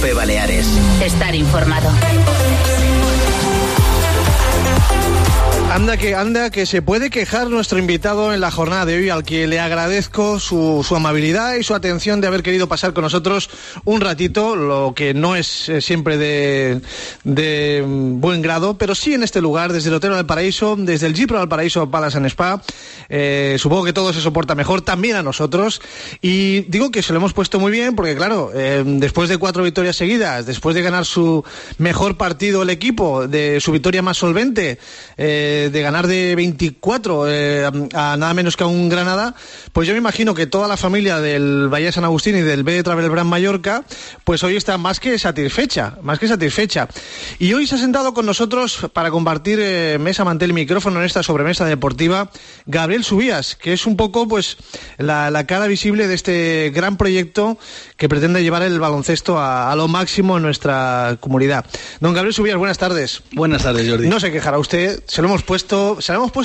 COPE Baleares. Estar informado. Anda que se puede quejar nuestro invitado en la jornada de hoy, al que le agradezco su amabilidad y su atención de haber querido pasar con nosotros un ratito, lo que no es siempre de buen grado, pero sí en este lugar, desde el Hotel Valparaíso, desde el Gipro Valparaíso Palace and Spa. Supongo que todo se soporta mejor, también a nosotros, y digo que se lo hemos puesto muy bien porque claro, después de 4 victorias seguidas, después de ganar su mejor partido el equipo, de su victoria más solvente, de ganar de 24 a nada menos que a un Granada, pues yo me imagino que toda la familia del Valle de San Agustín y del BD Travel Brand Mallorca, pues hoy está más que satisfecha. Y hoy se ha sentado con nosotros para compartir mesa, mantel y micrófono en esta sobremesa deportiva Gabriel Subías, que es un poco pues la cara visible de este gran proyecto que pretende llevar el baloncesto a lo máximo en nuestra comunidad. Don Gabriel Subías, buenas tardes. Buenas tardes, Jordi. No se quejará usted, se lo hemos puesto,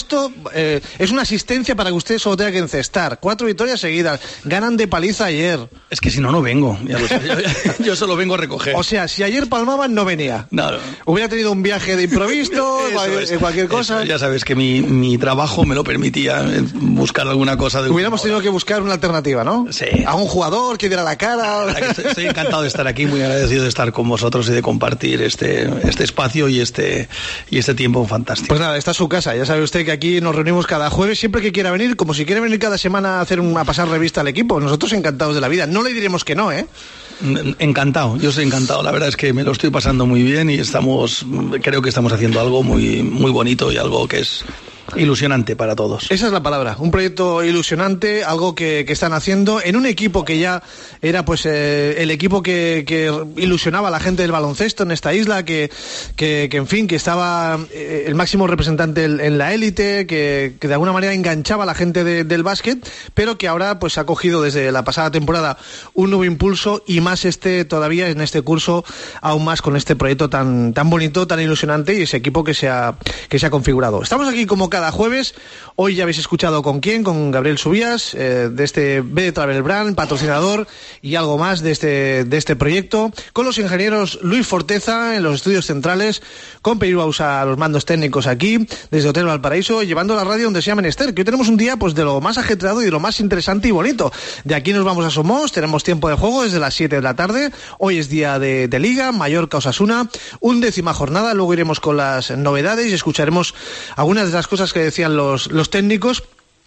es una asistencia para que usted solo tenga que encestar. 4 victorias seguidas, ganan de paliza ayer. Es que si no vengo, ya lo sé. Yo solo vengo a recoger. O sea, si ayer palmaban, no venía. No. Hubiera tenido un viaje de improviso, cualquier cosa. Ya sabes que mi trabajo me lo permitía, buscar alguna cosa. Hubiéramos tenido que buscar una alternativa, ¿no? Sí. A un jugador que diera la cara. Estoy encantado de estar aquí, muy agradecido de estar con vosotros y de compartir este espacio y este tiempo fantástico. Pues nada, esta es su casa. Ya sabe usted que aquí nos reunimos cada jueves, siempre que quiera venir, como si quiere venir cada semana a pasar revista al equipo. Nosotros encantados de la vida. No le diremos que no, ¿eh? Encantado, yo estoy encantado. La verdad es que me lo estoy pasando muy bien y creo que estamos haciendo algo muy, muy bonito y algo que es ilusionante para todos. Esa es la palabra, un proyecto ilusionante, algo que están haciendo en un equipo que ya era pues el equipo que ilusionaba a la gente del baloncesto en esta isla, que en fin, que estaba el máximo representante en la élite, que de alguna manera enganchaba a la gente del básquet, pero que ahora pues ha cogido desde la pasada temporada un nuevo impulso y más todavía en este curso, aún más con este proyecto tan bonito, tan ilusionante y ese equipo que se ha configurado. Estamos aquí como cada jueves. Hoy ya habéis escuchado con Gabriel Subías, de este BD Travel Brand, patrocinador y algo más de este proyecto, con los ingenieros Luis Forteza en los estudios centrales, con Peyu Bausa a los mandos técnicos aquí, desde Hotel Valparaíso, llevando la radio donde sea menester, que hoy tenemos un día pues de lo más ajetreado y de lo más interesante y bonito. De aquí nos vamos a Somos, tenemos tiempo de juego desde las 7 de la tarde, hoy es día de Liga, Mallorca-Osasuna, 11ª jornada, luego iremos con las novedades y escucharemos algunas de las cosas que decían los técnicos.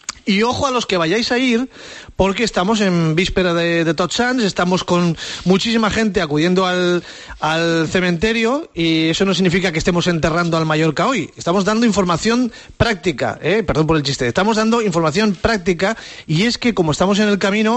Y ojo a los que vayáis a ir, porque estamos en víspera de Tots Sants, estamos con muchísima gente acudiendo al cementerio, y eso no significa que estemos enterrando al Mallorca hoy. Estamos dando información práctica, perdón por el chiste, estamos dando información práctica, y es que como estamos en el camino,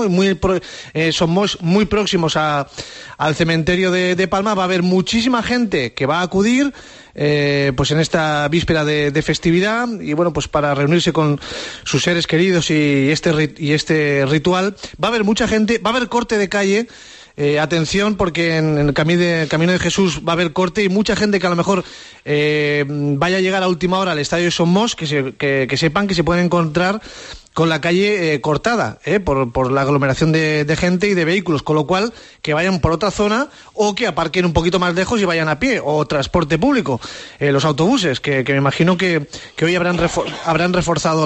somos muy próximos al cementerio de Palma, va a haber muchísima gente que va a acudir pues en esta víspera de festividad, y bueno, pues para reunirse con sus seres queridos y este ritual. Va a haber mucha gente, va a haber corte de calle. Atención, porque en el Camino de Jesús va a haber corte, y mucha gente que a lo mejor vaya a llegar a última hora al estadio de Somos, que sepan que se pueden encontrar con la calle cortada por la aglomeración de gente y de vehículos, con lo cual que vayan por otra zona o que aparquen un poquito más lejos y vayan a pie, o transporte público, los autobuses, que me imagino que hoy habrán reforzado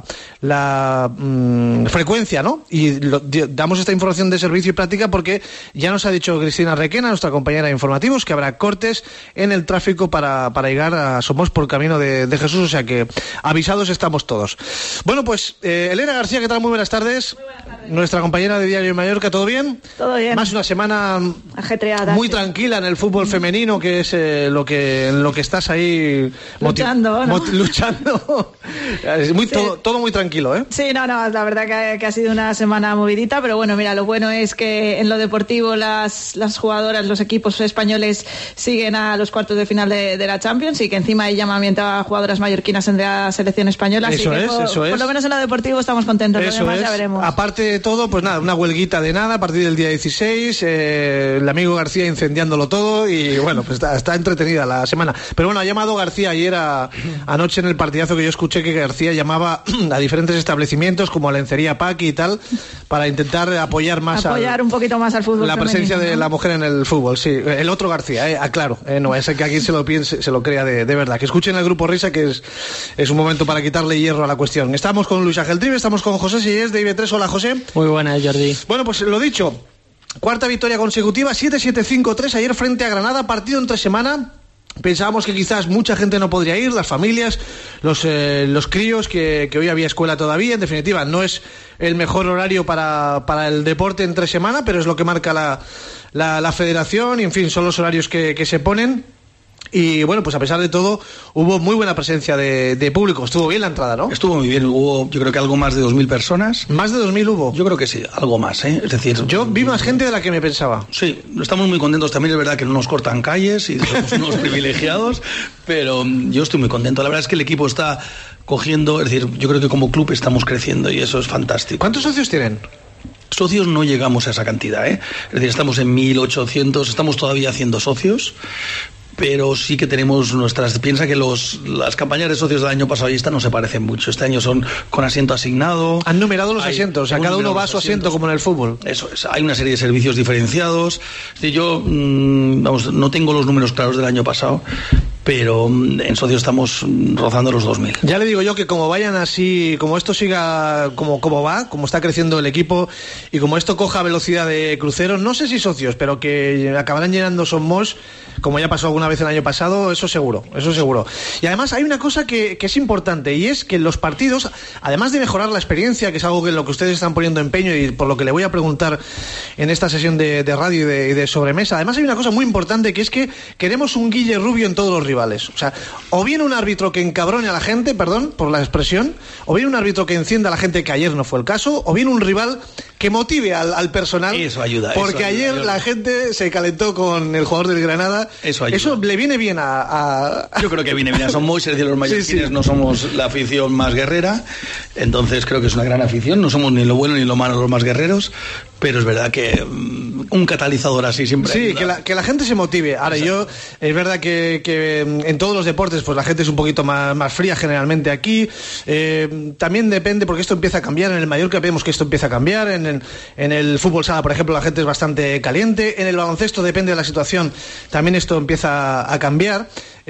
la frecuencia, ¿no? Y damos esta información de servicio y práctica porque ya nos ha dicho Cristina Requena, nuestra compañera de informativos, que habrá cortes en el tráfico para llegar a Somos por Camino de Jesús, o sea que avisados estamos todos. Bueno, pues Elena García, ¿qué tal? Muy buenas tardes. Muy buenas tardes. Nuestra compañera de Diario de Mallorca, ¿todo bien? Todo bien. Más una semana ajetreada, muy tranquila en el fútbol femenino, que es en lo que estás ahí luchando, ¿no? Luchando. Sí. Todo muy tranquilo, ¿eh? Sí, no, la verdad que ha sido una semana movidita, pero bueno, mira, lo bueno es que en lo deportivo las jugadoras, los equipos españoles siguen a los cuartos de final de la Champions, y que encima hay llamamiento a jugadoras mallorquinas en la selección española. Eso es. Por lo menos en lo deportivo deportivo estamos contentos, lo demás ya veremos. Aparte de todo, pues nada, una huelguita de nada a partir del día 16, el amigo García incendiándolo todo y bueno, pues está entretenida la semana. Pero bueno, ha llamado García ayer anoche en el partidazo que yo escuché que García llamaba a diferentes establecimientos como a Lencería Paqui y tal, para intentar apoyar un poquito más al fútbol la femenino, presencia de ¿no? la mujer en el fútbol, sí. El otro García, aclaro, no es el que aquí se lo piense, se lo crea de verdad. Que escuchen el Grupo Risa, que es un momento para quitarle hierro a la cuestión. Estamos con Luis Ángel Tribe, estamos con José Sillés de IB3. Hola, José. Muy buenas, Jordi. Bueno, pues lo dicho, cuarta victoria consecutiva, 7-7-5-3 ayer frente a Granada, partido entre semana. Pensábamos que quizás mucha gente no podría ir, las familias, los críos, que hoy había escuela todavía. En definitiva, no es el mejor horario para el deporte entre semana, pero es lo que marca la federación y, en fin, son los horarios que se ponen. Y bueno, pues a pesar de todo, hubo muy buena presencia de público. Estuvo bien la entrada, ¿no? Estuvo muy bien, hubo yo creo que algo más de 2.000 personas. ¿Más de 2.000 hubo? Yo creo que sí, algo más, ¿eh? Es decir... Yo vi más gente de la que me pensaba. Sí, estamos muy contentos. También es verdad que no nos cortan calles y somos unos privilegiados, pero yo estoy muy contento. La verdad es que el equipo está cogiendo, es decir, yo creo que como club estamos creciendo y eso es fantástico. ¿Cuántos socios tienen? Socios no llegamos a esa cantidad, ¿eh? Es decir, estamos en 1.800, estamos todavía haciendo socios, pero sí que tenemos nuestras... Piensa que las campañas de socios del año pasado y esta no se parecen mucho. Este año son con asiento asignado. Han numerado los asientos, o sea, cada uno va a su asiento como en el fútbol. Eso es, hay una serie de servicios diferenciados. Es decir, yo no tengo los números claros del año pasado, pero en socios estamos rozando los 2.000. Ya le digo yo que como vayan así, como esto siga como va, como está creciendo el equipo y como esto coja velocidad de crucero, no sé si socios, pero que acabarán llenando Son Mos, como ya pasó alguna vez el año pasado, eso seguro. Y además hay una cosa que es importante, y es que los partidos, además de mejorar la experiencia, que es algo en lo que ustedes están poniendo empeño y por lo que le voy a preguntar en esta sesión de radio y de sobremesa, además hay una cosa muy importante, que es que queremos un Guille Rubio en todos los rivales. O sea, o bien un árbitro que encabrone a la gente, perdón por la expresión, o bien un árbitro que encienda a la gente, que ayer no fue el caso, o bien un rival que motive al personal. Eso ayuda. Porque ayer la gente se calentó con el jugador del Granada. Eso ayuda. Eso le viene bien a... Yo creo que viene bien a Son Mos, es decir, los mallorquines no somos la afición más guerrera, entonces creo que es una gran afición, no somos ni lo bueno ni lo malo los más guerreros, pero es verdad que un catalizador así siempre ayuda. Que la gente se motive. Ahora, es verdad que en todos los deportes pues la gente es un poquito más fría generalmente aquí. También depende, porque esto empieza a cambiar. En el Mallorca vemos que esto empieza a cambiar. En el fútbol sala, por ejemplo, la gente es bastante caliente. En el baloncesto, depende de la situación, también esto empieza a cambiar.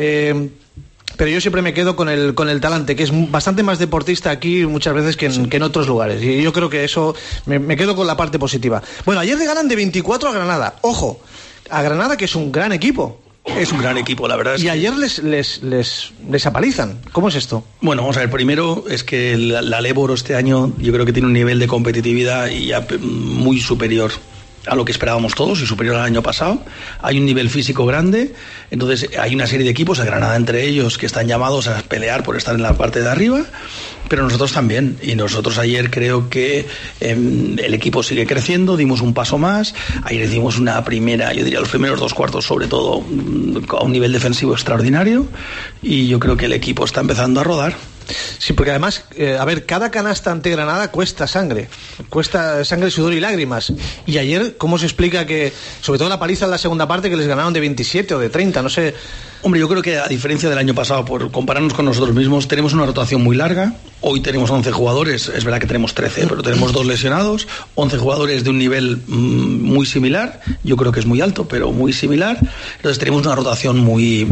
Pero yo siempre me quedo con el talante, que es bastante más deportista aquí muchas veces que en otros lugares. Y yo creo que eso me quedo con la parte positiva. Bueno, ayer le ganan de 24 a Granada. Ojo, a Granada, que es un gran equipo. Es un gran equipo, la verdad. Ayer les apalizan. ¿Cómo es esto? Bueno, vamos a ver. Primero es que la Leboro este año yo creo que tiene un nivel de competitividad muy superior a lo que esperábamos todos y superior al año pasado. Hay un nivel físico grande, entonces hay una serie de equipos, a Granada entre ellos, que están llamados a pelear por estar en la parte de arriba, pero nosotros también. Y nosotros ayer creo que el equipo sigue creciendo, dimos un paso más. Ayer hicimos una primera, yo diría los primeros 2 cuartos sobre todo, a un nivel defensivo extraordinario, y yo creo que el equipo está empezando a rodar. Sí, porque además, cada canasta ante Granada cuesta sangre, sudor y lágrimas. Y ayer, ¿cómo se explica que, sobre todo la paliza en la segunda parte, que les ganaron de 27 o de 30, no sé? Hombre, yo creo que a diferencia del año pasado, por compararnos con nosotros mismos, tenemos una rotación muy larga. Hoy tenemos 11 jugadores, es verdad que tenemos 13, pero tenemos 2 lesionados, 11 jugadores de un nivel muy similar, yo creo que es muy alto, pero muy similar. Entonces tenemos una rotación muy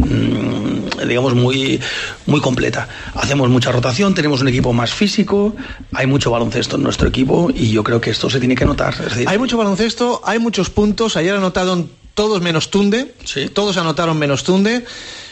completa. Hacemos mucha rotación, tenemos un equipo más físico, hay mucho baloncesto en nuestro equipo y yo creo que esto se tiene que notar. Es decir, hay mucho baloncesto, hay muchos puntos. Ayer anotaron todos menos Tunde. Sí. Todos anotaron menos Tunde.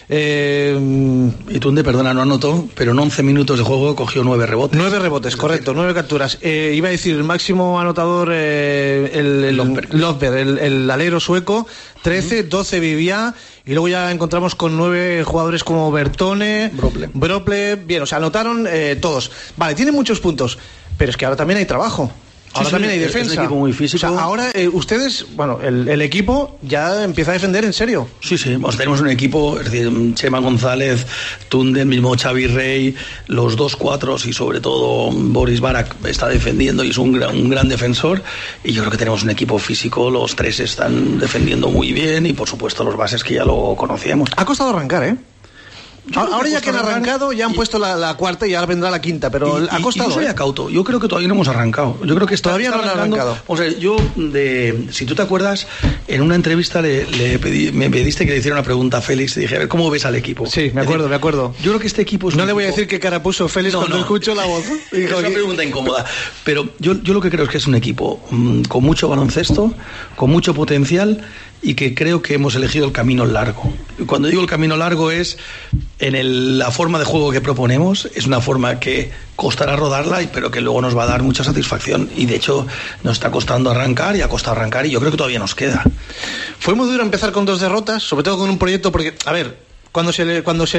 Y Tunde, perdona, no anotó, pero en 11 minutos de juego cogió 9 rebotes. 9 rebotes, correcto, 9 capturas. Iba a decir, el máximo anotador, el Lofberg, el alero sueco, 13, 12 Vivia, y luego ya encontramos con 9 jugadores como Bertone, Brople, bien, o sea, anotaron todos. Vale, tienen muchos puntos, pero es que ahora también hay trabajo. Ahora sí, también hay defensa. Es un equipo muy físico. O sea, ahora ustedes, bueno, el equipo ya empieza a defender en serio. Sí, tenemos un equipo, es decir, Chema González, Tunde, el mismo Xavi Rey, los 2 cuatros y sobre todo Boris Barak está defendiendo y es un gran defensor. Y yo creo que tenemos un equipo físico, los 3 están defendiendo muy bien y por supuesto los bases que ya lo conocíamos. Ha costado arrancar, ¿eh? Ahora ya que han arrancado, ya han puesto la cuarta y ahora vendrá la quinta, pero ha costado. Yo soy cauto, yo creo que todavía no hemos arrancado. Yo creo que todavía no han arrancado. O sea, si tú te acuerdas, en una entrevista me pediste que le hiciera una pregunta a Félix y dije, a ver, ¿cómo ves al equipo? Sí, me acuerdo. Yo creo que este equipo es no le voy a decir qué cara puso Félix cuando escucho la voz. Es una pregunta incómoda. Pero yo lo que creo es que es un equipo con mucho baloncesto, con mucho potencial y que creo que hemos elegido el camino largo. Y cuando digo el camino largo es la forma de juego que proponemos, es una forma que costará rodarla, pero que luego nos va a dar mucha satisfacción. Y de hecho nos está costando arrancar y ha costado arrancar y yo creo que todavía nos queda. Fue muy duro empezar con 2 derrotas, sobre todo con un proyecto, porque, a ver, cuando se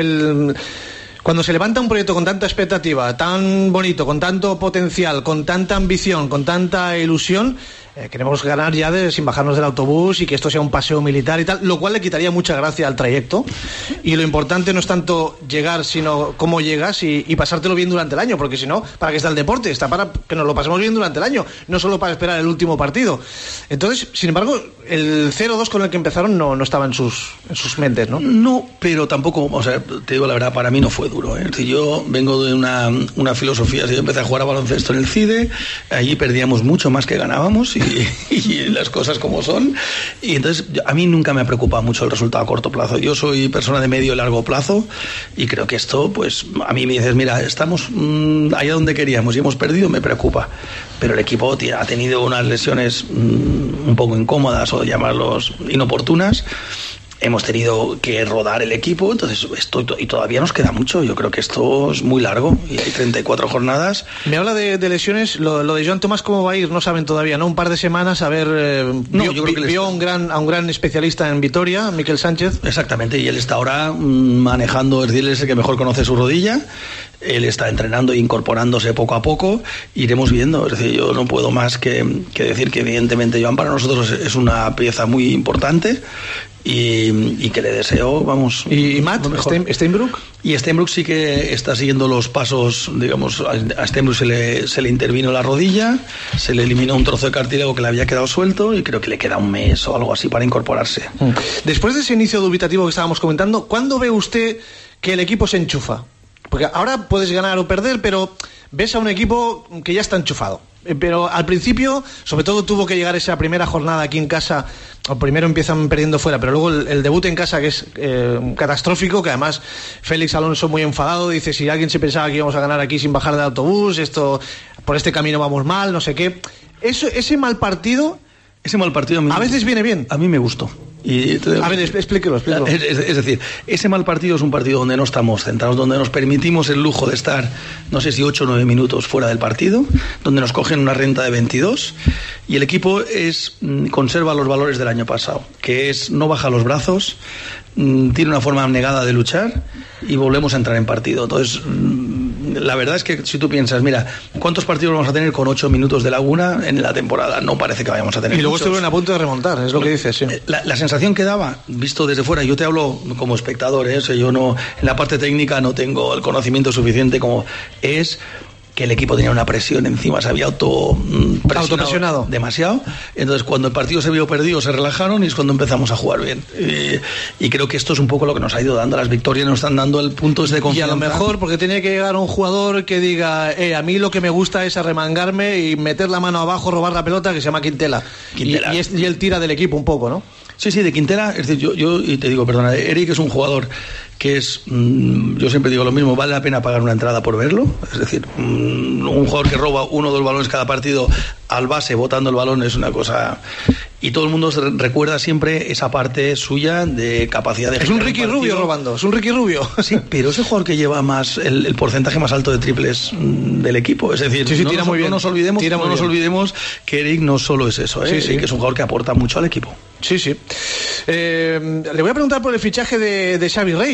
levanta un proyecto con tanta expectativa, tan bonito, con tanto potencial, con tanta ambición, con tanta ilusión, queremos ganar ya sin bajarnos del autobús y que esto sea un paseo militar y tal, lo cual le quitaría mucha gracia al trayecto. Y lo importante no es tanto llegar, sino cómo llegas y pasártelo bien durante el año, porque si no, ¿para qué está el deporte? Está para que nos lo pasemos bien durante el año, no solo para esperar el último partido. Entonces, sin embargo, el 0-2 con el que empezaron no estaba en sus mentes, ¿no? No, pero tampoco, o sea, te digo la verdad, para mí no fue duro, ¿eh? Si yo vengo de una filosofía, si yo empecé a jugar a baloncesto en el CIDE, allí perdíamos mucho más que ganábamos y las cosas como son, y entonces a mí nunca me ha preocupado mucho el resultado a corto plazo. Yo soy persona de medio y largo plazo y creo que esto, pues a mí me dices, mira, estamos allá donde queríamos y hemos perdido, me preocupa, pero el equipo ha tenido unas lesiones un poco incómodas o llamarlos inoportunas. Hemos tenido que rodar el equipo, entonces y todavía nos queda mucho. Yo creo que esto es muy largo y hay 34 jornadas. Me habla de lesiones, lo de Joan Tomás, ¿cómo va a ir? No saben todavía, ¿no? Un par de semanas, a ver, vio a un gran especialista en Vitoria, Miquel Sánchez. Exactamente, y él está ahora manejando, es decir, él es el que mejor conoce su rodilla. Él está entrenando e incorporándose poco a poco, iremos viendo. Es decir, yo no puedo más que decir que evidentemente Joan para nosotros es una pieza muy importante y que le deseo, vamos. ¿Y Matt Steinbrück? Y Steinbrück sí que está siguiendo los pasos, digamos, a Steinbrück se le intervino la rodilla, se le eliminó un trozo de cartílago que le había quedado suelto y creo que le queda un mes o algo así para incorporarse. Después de ese inicio dubitativo que estábamos comentando, ¿cuándo ve usted que el equipo se enchufa? Porque ahora puedes ganar o perder, pero ves a un equipo que ya está enchufado. Pero al principio, sobre todo tuvo que llegar esa primera jornada aquí en casa, o primero empiezan perdiendo fuera, pero luego el debut en casa que es catastrófico, que además Félix Alonso muy enfadado, dice si alguien se pensaba que íbamos a ganar aquí sin bajar del autobús, por este camino vamos mal, no sé qué. Ese mal partido a veces viene bien. A mí me gustó. A ver, explíquelo. Es decir, ese mal partido es un partido donde no estamos centrados, donde nos permitimos el lujo de estar, no sé si 8 o 9 minutos fuera del partido, donde nos cogen una renta de 22 y el equipo conserva los valores del año pasado, que es no baja los brazos, tiene una forma abnegada de luchar y volvemos a entrar en partido. Entonces, la verdad es que si tú piensas, mira, ¿cuántos partidos vamos a tener con 8 minutos de laguna en la temporada? No parece que vayamos a tener. Y luego muchos. estuvieron a punto de remontar, es lo que dices, sí. La sensación que daba, visto desde fuera, yo te hablo como espectador, o sea, yo no, en la parte técnica no tengo el conocimiento suficiente como es que el equipo tenía una presión encima, se había autopresionado demasiado. Entonces, cuando el partido se vio perdido, se relajaron y es cuando empezamos a jugar bien. Y creo que esto es un poco lo que nos ha ido dando. Las victorias nos están dando el punto de confianza. Y a lo mejor, porque tenía que llegar un jugador que diga, a mí lo que me gusta es arremangarme y meter la mano abajo, robar la pelota, que se llama Quintela. Y él tira del equipo un poco, ¿no? Sí, de Quintela, es decir, yo y te digo, perdona, Eric es un jugador que es, yo siempre digo lo mismo, vale la pena pagar una entrada por verlo, es decir, un jugador que roba 1 o 2 balones cada partido al base botando el balón es una cosa, y todo el mundo recuerda siempre esa parte suya de capacidad de... Es un Ricky Rubio robando, es un Ricky Rubio. Sí, pero es el jugador que lleva más el porcentaje más alto de triples del equipo, es decir, tira muy bien. No nos olvidemos que Eric no solo es eso, que es un jugador que aporta mucho al equipo. Sí. Le voy a preguntar por el fichaje de Xavi Rey.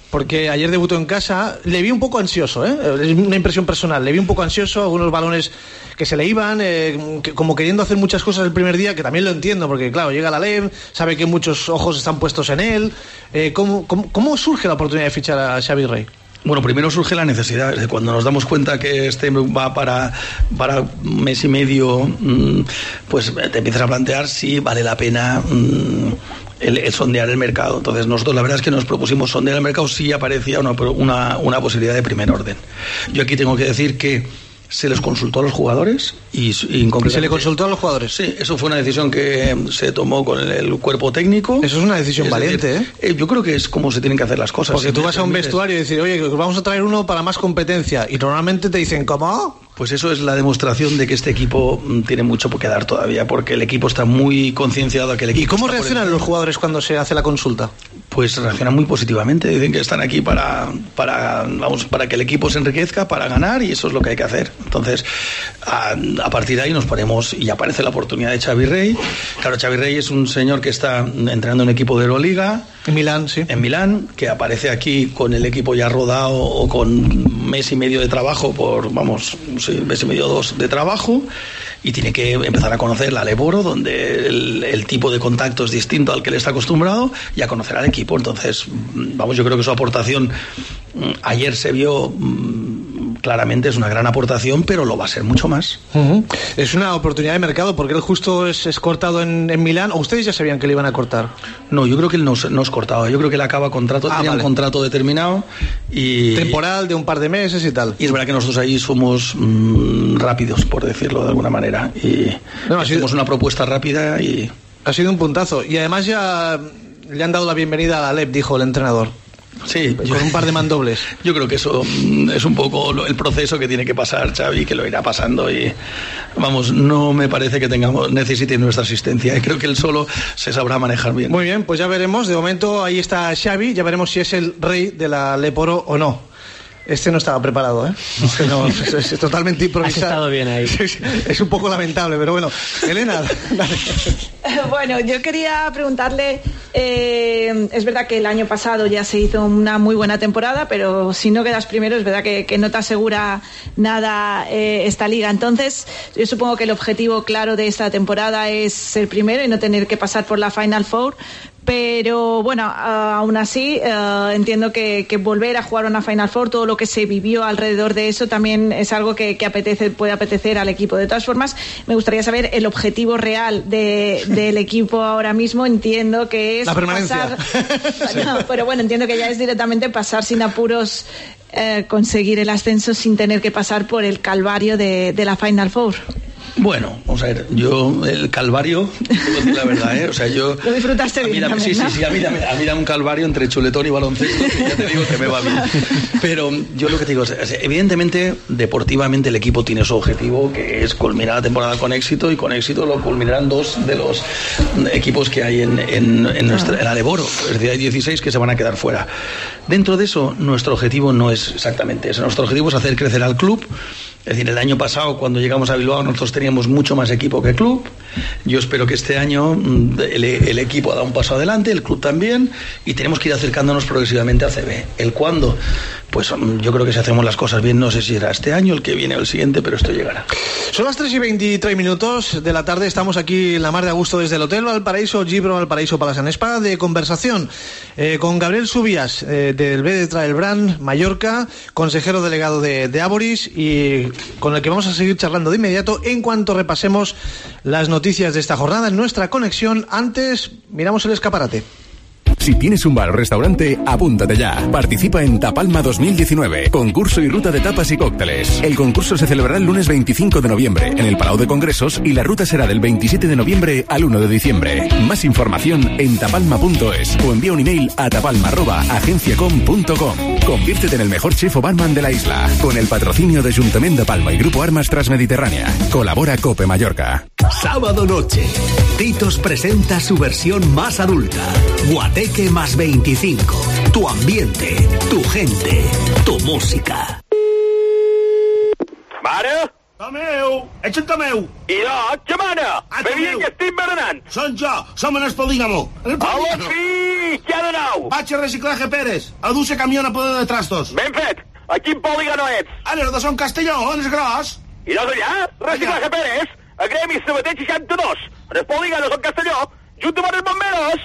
porque ayer debutó en casa, le vi un poco ansioso, es una impresión personal, le vi un poco ansioso, algunos balones que se le iban, como queriendo hacer muchas cosas el primer día, que también lo entiendo, porque claro, llega la LEB, sabe que muchos ojos están puestos en él. ¿Cómo surge la oportunidad de fichar a Xavi Rey? Bueno, primero surge la necesidad. Cuando nos damos cuenta que este va para un mes y medio, pues te empiezas a plantear si vale la pena el sondear el mercado. Entonces nosotros la verdad es que nos propusimos sondear el mercado si aparecía una posibilidad de primer orden. Yo aquí tengo que decir que se les consultó a los jugadores y ¿Se le consultó a los jugadores? Sí, eso fue una decisión que se tomó con el cuerpo técnico. Eso es una decisión valiente, ¿eh? Yo creo que es como se tienen que hacer las cosas. Porque tú vas a un vestuario y dices, oye, vamos a traer uno para más competencia, y normalmente te dicen, ¿cómo? Pues eso es la demostración de que este equipo tiene mucho que dar todavía, porque el equipo está muy concienciado a que el equipo... ¿Y cómo reaccionan los jugadores cuando se hace la consulta? Pues reaccionan muy positivamente, dicen que están aquí para que el equipo se enriquezca, para ganar, y eso es lo que hay que hacer. Entonces, a partir de ahí nos ponemos y aparece la oportunidad de Xavi Rey. Claro, Xavi Rey es un señor que está entrenando en un equipo de Euroliga. En Milán, sí. En Milán, que aparece aquí con el equipo ya rodado o con mes y medio de trabajo, mes y medio, 2 de trabajo, y tiene que empezar a conocer la Leboro, donde el tipo de contacto es distinto al que le está acostumbrado, y a conocer al equipo. Entonces, yo creo que su aportación ayer se vio claramente, es una gran aportación, pero lo va a ser mucho más. Es una oportunidad de mercado, porque él justo es cortado en Milán, ¿o ustedes ya sabían que le iban a cortar? No, yo creo que él no es cortado, yo creo que él acaba contrato, tenía un contrato determinado y temporal de un par de meses y tal. Y es verdad que nosotros ahí somos rápidos, por decirlo de alguna manera, y hacemos una propuesta rápida y... Ha sido un puntazo, y además ya le han dado la bienvenida a la LEB, dijo el entrenador. Sí, con un par de mandobles. Yo creo que eso es un poco el proceso que tiene que pasar Xavi, que lo irá pasando, y no me parece que necesite nuestra asistencia, y creo que él solo se sabrá manejar bien. Muy bien, pues ya veremos. De momento ahí está Xavi, ya veremos si es el rey de la Leporo o no. Este no estaba preparado, ¿eh? Es totalmente improvisado. Has estado bien ahí. Es un poco lamentable, pero bueno. Elena, dale. Bueno, yo quería preguntarle, es verdad que el año pasado ya se hizo una muy buena temporada, pero si no quedas primero es verdad que no te asegura nada esta liga. Entonces, yo supongo que el objetivo claro de esta temporada es ser primero y no tener que pasar por la Final Four. Pero bueno, aún así entiendo que volver a jugar una Final Four, todo lo que se vivió alrededor de eso también es algo que puede apetecer al equipo. De todas formas, me gustaría saber el objetivo real del equipo ahora mismo. Entiendo que es la permanencia. No, pero bueno, entiendo que ya es directamente pasar sin apuros, conseguir el ascenso sin tener que pasar por el calvario de la Final Four. Bueno, vamos a ver, yo el calvario, tengo que decir la verdad, ¿eh? O sea, yo... Lo disfrutaste bien también, sí, a mí da un calvario entre chuletón y baloncesto, que ya te digo que me va bien. Pero yo lo que te digo es, evidentemente, deportivamente el equipo tiene su objetivo, que es culminar la temporada con éxito, y con éxito lo culminarán 2 de los equipos que hay en la Leboro. Es decir, hay 16 que se van a quedar fuera. Dentro de eso, nuestro objetivo no es exactamente eso. Nuestro objetivo es hacer crecer al club. Es decir, el año pasado, cuando llegamos a Bilbao, nosotros teníamos mucho más equipo que club. Yo espero que este año el equipo ha dado un paso adelante, el club también, y tenemos que ir acercándonos progresivamente a CB. ¿El cuándo? Pues yo creo que si hacemos las cosas bien, no sé si será este año, el que viene o el siguiente, pero esto llegará. Son las 3:23 de la tarde, estamos aquí en la mar de Augusto desde el Hotel Valparaíso, Gibro Valparaíso Palace en Spa, de conversación con Gabriel Subias, del BD Trail Brand Mallorca, consejero delegado de Aboris, y con el que vamos a seguir charlando de inmediato en cuanto repasemos las noticias de esta jornada en nuestra conexión. Antes, miramos el escaparate. Si tienes un bar o restaurante, apúntate ya. Participa en Tapalma 2019, concurso y ruta de tapas y cócteles. El concurso se celebrará el lunes 25 de noviembre en el Palau de Congresos, y la ruta será del 27 de noviembre al 1 de diciembre. Más información en tapalma.es o envía un email a tapalma@agenciacom.com. Conviértete en el mejor chef o barman de la isla, con el patrocinio de Ayuntamiento de Palma y Grupo Armas Transmediterránea. Colabora Cope Mallorca. Sábado noche, Titos presenta su versión más adulta. Guateque más 25. Tu ambiente, tu gente, tu música. Mare? Tomeu! Ets en Tomeu! I no, què mana? Ah, Bevia Tomeu. que estic berenant. Som jo, som en el Dínamo. A la fi, ja Ja de nou! Vaig a Reciclaje Pérez, a dur-se camió a poder de trastos. Ben fet! A quin polígono ets? A les de Son Castelló, on és gros? I doncs allà, Reciclaje Pérez, a Gremi Sabater 62, en el polígono de Son Castelló, junt amb els bomberos!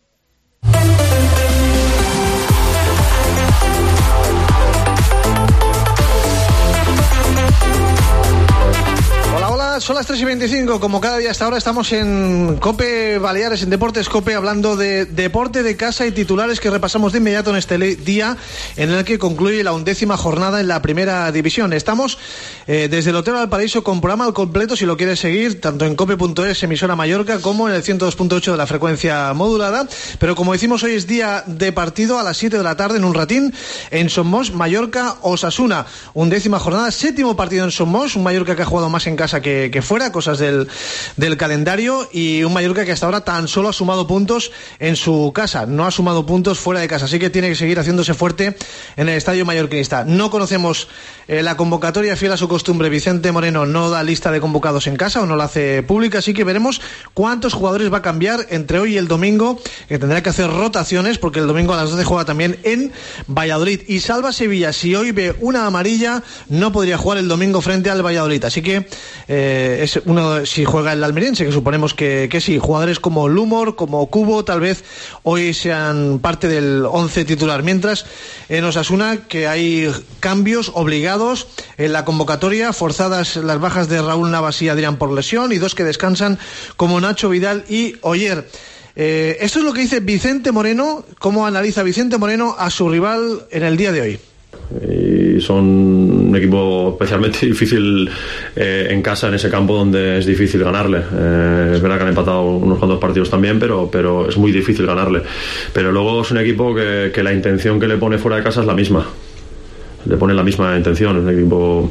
Hola, hola, son las 3:25, como cada día hasta ahora estamos en COPE Baleares, en Deportes COPE, hablando de deporte de casa y titulares que repasamos de inmediato en este día en el que concluye la 11ª jornada en la primera división. Estamos desde el Hotel Valparaíso con programa al completo, si lo quieres seguir, tanto en cope.es, emisora Mallorca, como en el 102.8 de la frecuencia modulada, pero como decimos, hoy es día de partido a las 7 de la tarde en un ratín en Somos, Mallorca Osasuna, 11ª jornada, 7º partido en Somos, un Mallorca que ha jugado más en casa que fuera, cosas del calendario, y un Mallorca que hasta ahora tan solo ha sumado puntos en su casa, no ha sumado puntos fuera de casa, así que tiene que seguir haciéndose fuerte en el estadio mallorquinista. No conocemos la convocatoria, fiel a su costumbre, Vicente Moreno no da lista de convocados en casa o no la hace pública, así que veremos cuántos jugadores va a cambiar entre hoy y el domingo, que tendrá que hacer rotaciones porque el domingo a las 12 juega también en Valladolid. Y Salva Sevilla, si hoy ve una amarilla, no podría jugar el domingo frente al Valladolid, así que es uno, si juega el almeriense, que suponemos que sí, jugadores como Lumor, como Cubo, tal vez hoy sean parte del 11 titular, mientras en Osasuna que hay cambios obligados en la convocatoria, forzadas las bajas de Raúl Navas y Adrián por lesión, y dos que descansan como Nacho Vidal y Oyer. Esto es lo que dice Vicente Moreno, cómo analiza Vicente Moreno a su rival en el día de hoy. Y son un equipo especialmente difícil en casa, en ese campo donde es difícil ganarle. Es verdad que han empatado unos cuantos partidos también, pero es muy difícil ganarle. Pero luego es un equipo que la intención que le pone fuera de casa es la misma. Le pone la misma intención. Es un equipo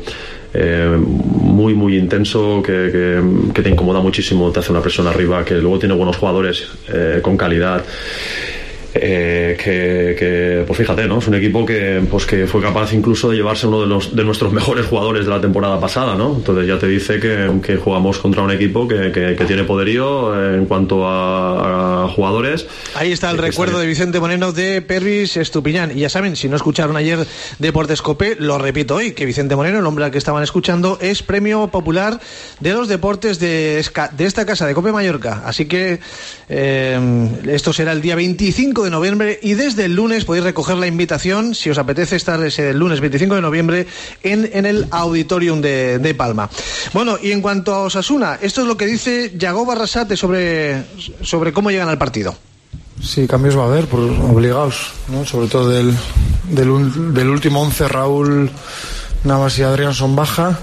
muy muy intenso, que te incomoda muchísimo, te hace una presión arriba, que luego tiene buenos jugadores con calidad. Pues fíjate, ¿no? Es un equipo que fue capaz incluso de llevarse uno de nuestros mejores jugadores de la temporada pasada, ¿no? Entonces ya te dice que jugamos contra un equipo que tiene poderío en cuanto a jugadores. Ahí está el recuerdo de Vicente Moreno de Pervis Estupiñán. Y ya saben, si no escucharon ayer Deportes COPE, lo repito hoy, que Vicente Moreno, el hombre al que estaban escuchando, es premio popular de los deportes de esta casa de COPE Mallorca. Así que esto será el día 25 de noviembre, y desde el lunes podéis recoger la invitación si os apetece estar ese lunes 25 de noviembre en el Auditorium de Palma. Bueno, y en cuanto a Osasuna, esto es lo que dice Yago Barrasate sobre cómo llegan al partido. Sí, cambios va a haber, obligados, ¿no? Sobre todo del último 11, Raúl, Navas y Adrián son baja,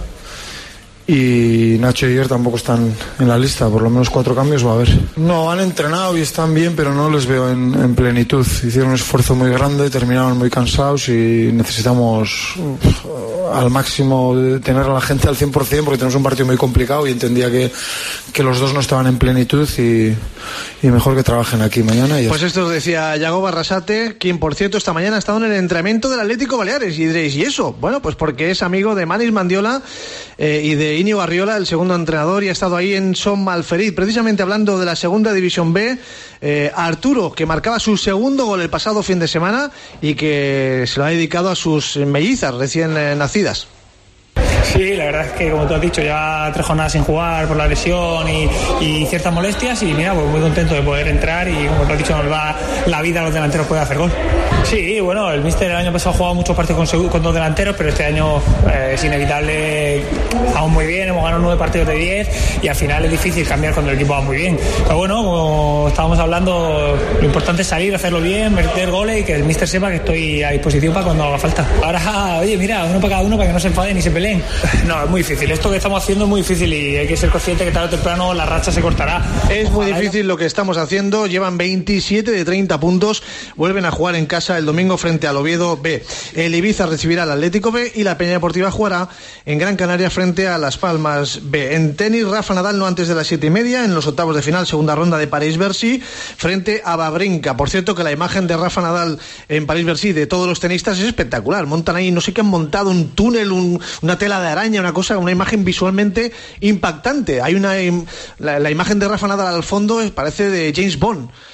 y Nacho y Oyer tampoco están en la lista. Por lo menos 4 cambios va a haber. No, han entrenado y están bien, pero no les veo en plenitud. Hicieron un esfuerzo muy grande, terminaron muy cansados, y necesitamos al máximo tener a la gente al 100%, porque tenemos un partido muy complicado, y entendía que los dos no estaban en plenitud, y mejor que trabajen aquí mañana. Y pues esto decía Yago Barrasate, quien por cierto esta mañana ha estado en el entrenamiento del Atlético Baleares. Y diréis, ¿y eso? Bueno, pues porque es amigo de Manis Mandiola y de Íñigo Arriola, el segundo entrenador, y ha estado ahí en Son Malferit, precisamente hablando de la segunda división B. Arturo, que marcaba su segundo gol el pasado fin de semana y que se lo ha dedicado a sus mellizas recién nacidas. Sí, la verdad es que, como tú has dicho, ya 3 jornadas sin jugar por la lesión y ciertas molestias, y mira, pues muy contento de poder entrar, y como tú has dicho, nos da la vida a los delanteros poder hacer gol. Sí, bueno, el míster el año pasado ha jugado muchos partidos con 2 delanteros, pero este año es inevitable. Vamos muy bien, hemos ganado 9 partidos de 10, y al final es difícil cambiar cuando el equipo va muy bien. Pero bueno, como estábamos hablando, lo importante es salir, hacerlo bien, meter goles, y que el míster sepa que estoy a disposición para cuando haga falta. Ahora, oye, mira, uno para cada uno, para que no se enfaden ni se peleen. No, es muy difícil. Esto que estamos haciendo es muy difícil, y hay que ser consciente que tarde o temprano la racha se cortará. Es muy difícil lo que estamos haciendo. Llevan 27 de 30 puntos. Vuelven a jugar en casa el domingo frente al Oviedo B. El Ibiza recibirá al Atlético B, y la Peña Deportiva jugará en Gran Canaria frente a Las Palmas B. En tenis, Rafa Nadal no antes de las 7:30 en los octavos de final, segunda ronda de París-Bercy frente a Wawrinka. Por cierto, que la imagen de Rafa Nadal en París-Bercy de todos los tenistas es espectacular. Montan ahí, no sé qué han montado, un túnel, una tela de araña, una imagen visualmente impactante. Hay la imagen de Rafa Nadal al fondo parece de James Bond.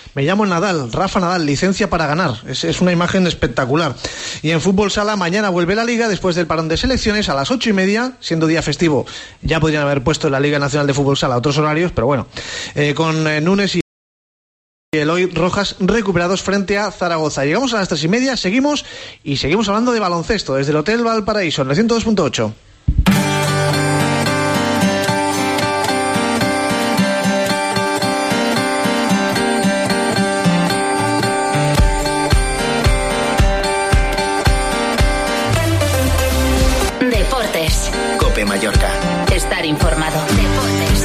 Me llamo Nadal, Rafa Nadal, licencia para ganar. Es una imagen espectacular. Y en fútbol sala, mañana vuelve la Liga después del parón de selecciones a las 8:30, siendo día festivo. Ya podrían haber puesto en la Liga Nacional de Fútbol Sala otros horarios, pero bueno. Con Núñez y Eloy Rojas recuperados frente a Zaragoza. Llegamos a las 3:30, seguimos hablando de baloncesto desde el Hotel Valparaíso en el 102.8. Deportes. COPE Mallorca. Estar informado. Deportes.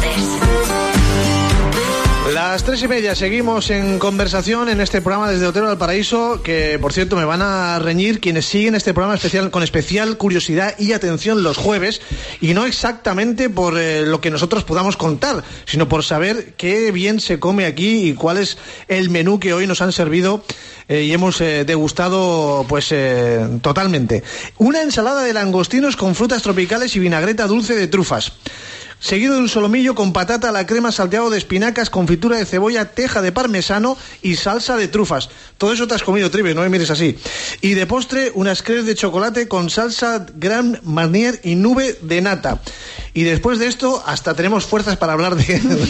Las 3:30 seguimos en conversación en este programa desde Hotel Valparaíso, que por cierto me van a reñir quienes siguen este programa especial con especial curiosidad y atención los jueves, y no exactamente por lo que nosotros podamos contar, sino por saber qué bien se come aquí y cuál es el menú que hoy nos han servido y hemos degustado pues totalmente. Una ensalada de langostinos con frutas tropicales y vinagreta dulce de trufas, seguido de un solomillo con patata a la crema, salteado de espinacas, confitura de cebolla, teja de parmesano y salsa de trufas. Todo eso te has comido, Tribe, no me mires así. Y de postre, unas crepes de chocolate con salsa Grand Marnier y nube de nata. Y después de esto, hasta tenemos fuerzas para hablar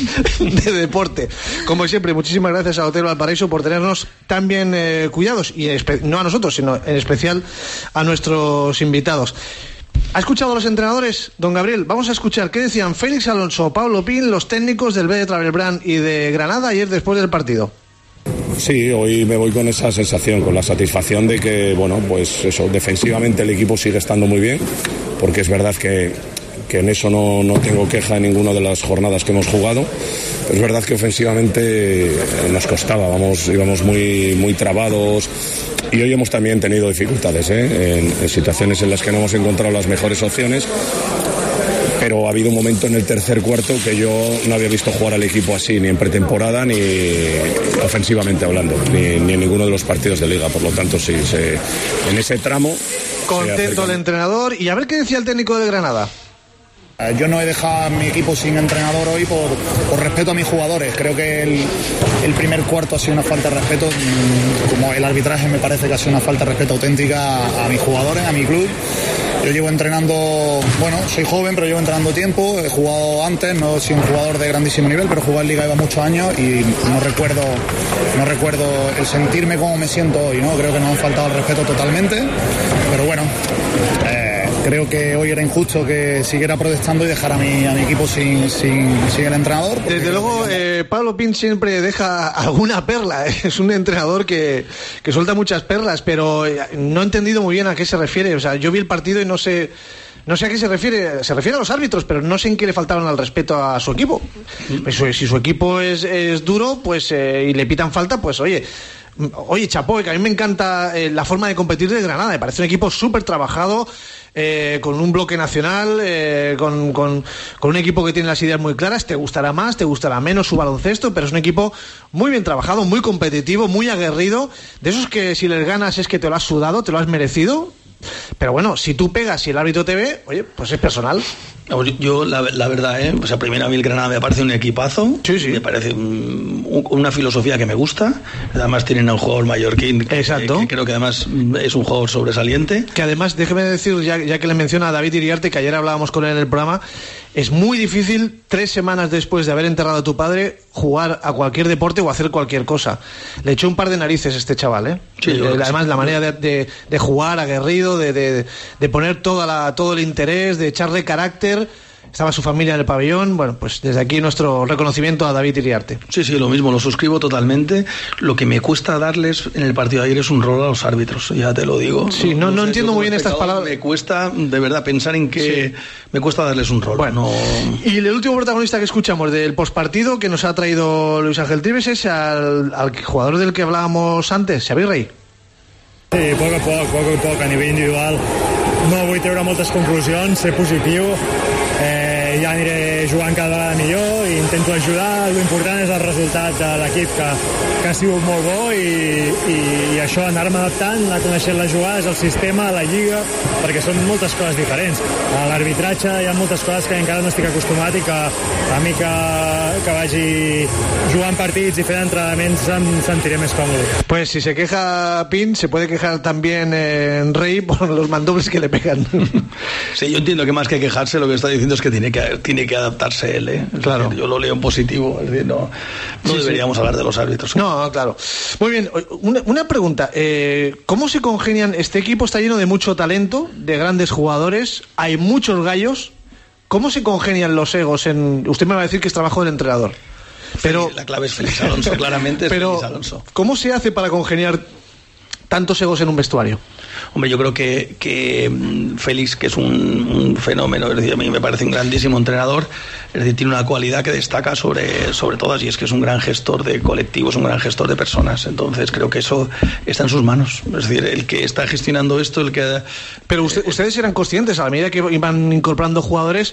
de deporte. Como siempre, muchísimas gracias a Hotel Valparaíso por tenernos tan bien cuidados, y no a nosotros, sino en especial a nuestros invitados. ¿Ha escuchado a los entrenadores, don Gabriel? Vamos a escuchar qué decían Félix Alonso, Pablo Pin, los técnicos del B de Travelbrand y de Granada ayer después del partido. Sí, hoy me voy con esa sensación, con la satisfacción de que, bueno, pues eso, defensivamente el equipo sigue estando muy bien, porque es verdad que en eso no tengo queja en ninguna de las jornadas que hemos jugado. Es verdad que ofensivamente nos costaba, íbamos muy trabados, y hoy hemos también tenido dificultades en situaciones en las que no hemos encontrado las mejores opciones, pero ha habido un momento en el tercer cuarto que yo no había visto jugar al equipo así, ni en pretemporada ni ofensivamente hablando, ni en ninguno de los partidos de Liga. Por lo tanto, sí, en ese tramo contento el entrenador. Y a ver qué decía el técnico de Granada. Yo no he dejado a mi equipo sin entrenador hoy por respeto a mis jugadores. Creo que el primer cuarto ha sido una falta de respeto, como el arbitraje me parece que ha sido una falta de respeto auténtica a mis jugadores, a mi club. Yo llevo entrenando, bueno, soy joven, pero llevo entrenando tiempo, he jugado antes, no soy un jugador de grandísimo nivel, pero jugar en Liga lleva muchos años y no recuerdo el sentirme como me siento hoy, ¿no? Creo que nos han faltado el respeto totalmente, pero bueno, creo que hoy era injusto que siguiera protestando y dejar a mi equipo sin el entrenador. Desde luego, Pablo Pin siempre deja alguna perla. Es un entrenador que suelta muchas perlas, pero no he entendido muy bien a qué se refiere. O sea, yo vi el partido y no sé a qué se refiere. Se refiere a los árbitros, pero no sé en qué le faltaban al respeto a su equipo. Pues, si su equipo es duro, pues y le pitan falta, pues oye, chapó, que a mí me encanta la forma de competir de Granada. Me parece un equipo súper trabajado, con un bloque nacional, con un equipo que tiene las ideas muy claras. Te gustará más, te gustará menos su baloncesto, pero es un equipo muy bien trabajado, muy competitivo, muy aguerrido. De esos que si les ganas es que te lo has sudado, te lo has merecido. Pero bueno, si tú pegas y el árbitro te ve, oye, pues es personal. Yo la verdad, o sea, primero a mí el Granada me parece un equipazo. Sí. Me parece una filosofía que me gusta. Además tienen a un jugador mallorquín que creo que además es un jugador sobresaliente. Que además, déjeme decir, ya que le menciona a David Iriarte, que ayer hablábamos con él en el programa, es muy difícil 3 semanas después de haber enterrado a tu padre jugar a cualquier deporte o hacer cualquier cosa. Le echó un par de narices este chaval, Sí, además la manera de jugar aguerrido, de poner todo el interés, de echarle carácter. Estaba su familia en el pabellón. Bueno, pues desde aquí nuestro reconocimiento a David Iriarte. Sí, lo mismo, lo suscribo totalmente. Lo que me cuesta darles en el partido de ayer es un rol a los árbitros, ya te lo digo. Sí, no entiendo muy bien estas palabras. Me cuesta, de verdad, pensar en que me cuesta darles un rol. Bueno, y el último protagonista que escuchamos del postpartido que nos ha traído Luis Ángel Trives es al jugador del que hablábamos antes, Xavi Rey. Sí, poc a poc, a nivell individual no vull treure moltes conclusions, ser positiu, ja aniré jugant cada vegada millor i intento ajudar. L'important és el resultat de l'equip, que ha sigut molt bo, i això, anar-me adaptant, anar coneixent les jugades, el sistema, la lliga, perquè són moltes coses diferents. A l'arbitratge hi ha moltes coses que encara no estic acostumat i que a mi que vagi jugant partits i fent entrenaments em sentiré més còmode. Pues si se queja Pin, se puede quejar también Rey por los mandobles que le pegan. Sí, yo entiendo que más que quejarse lo que está diciendo es que tiene que adaptarse él, ¿eh? Claro. Decir, yo lo leo en positivo, es decir, no deberíamos hablar de los árbitros. No, claro. Muy bien, una pregunta. ¿Cómo se congenian? Este equipo está lleno de mucho talento, de grandes jugadores, hay muchos gallos. ¿Cómo se congenian los egos? Usted me va a decir que es trabajo del entrenador. Pero la clave es Félix Alonso, claramente es Félix Alonso. ¿Cómo se hace para congeniar tantos egos en un vestuario? Hombre, yo creo que Félix, que es un fenómeno, es decir, a mí me parece un grandísimo entrenador, es decir, tiene una cualidad que destaca sobre todas, y es que es un gran gestor de colectivos, un gran gestor de personas. Entonces creo que eso está en sus manos. Es decir, el que está gestionando esto, el que... Pero ustedes eran conscientes, a la medida que iban incorporando jugadores,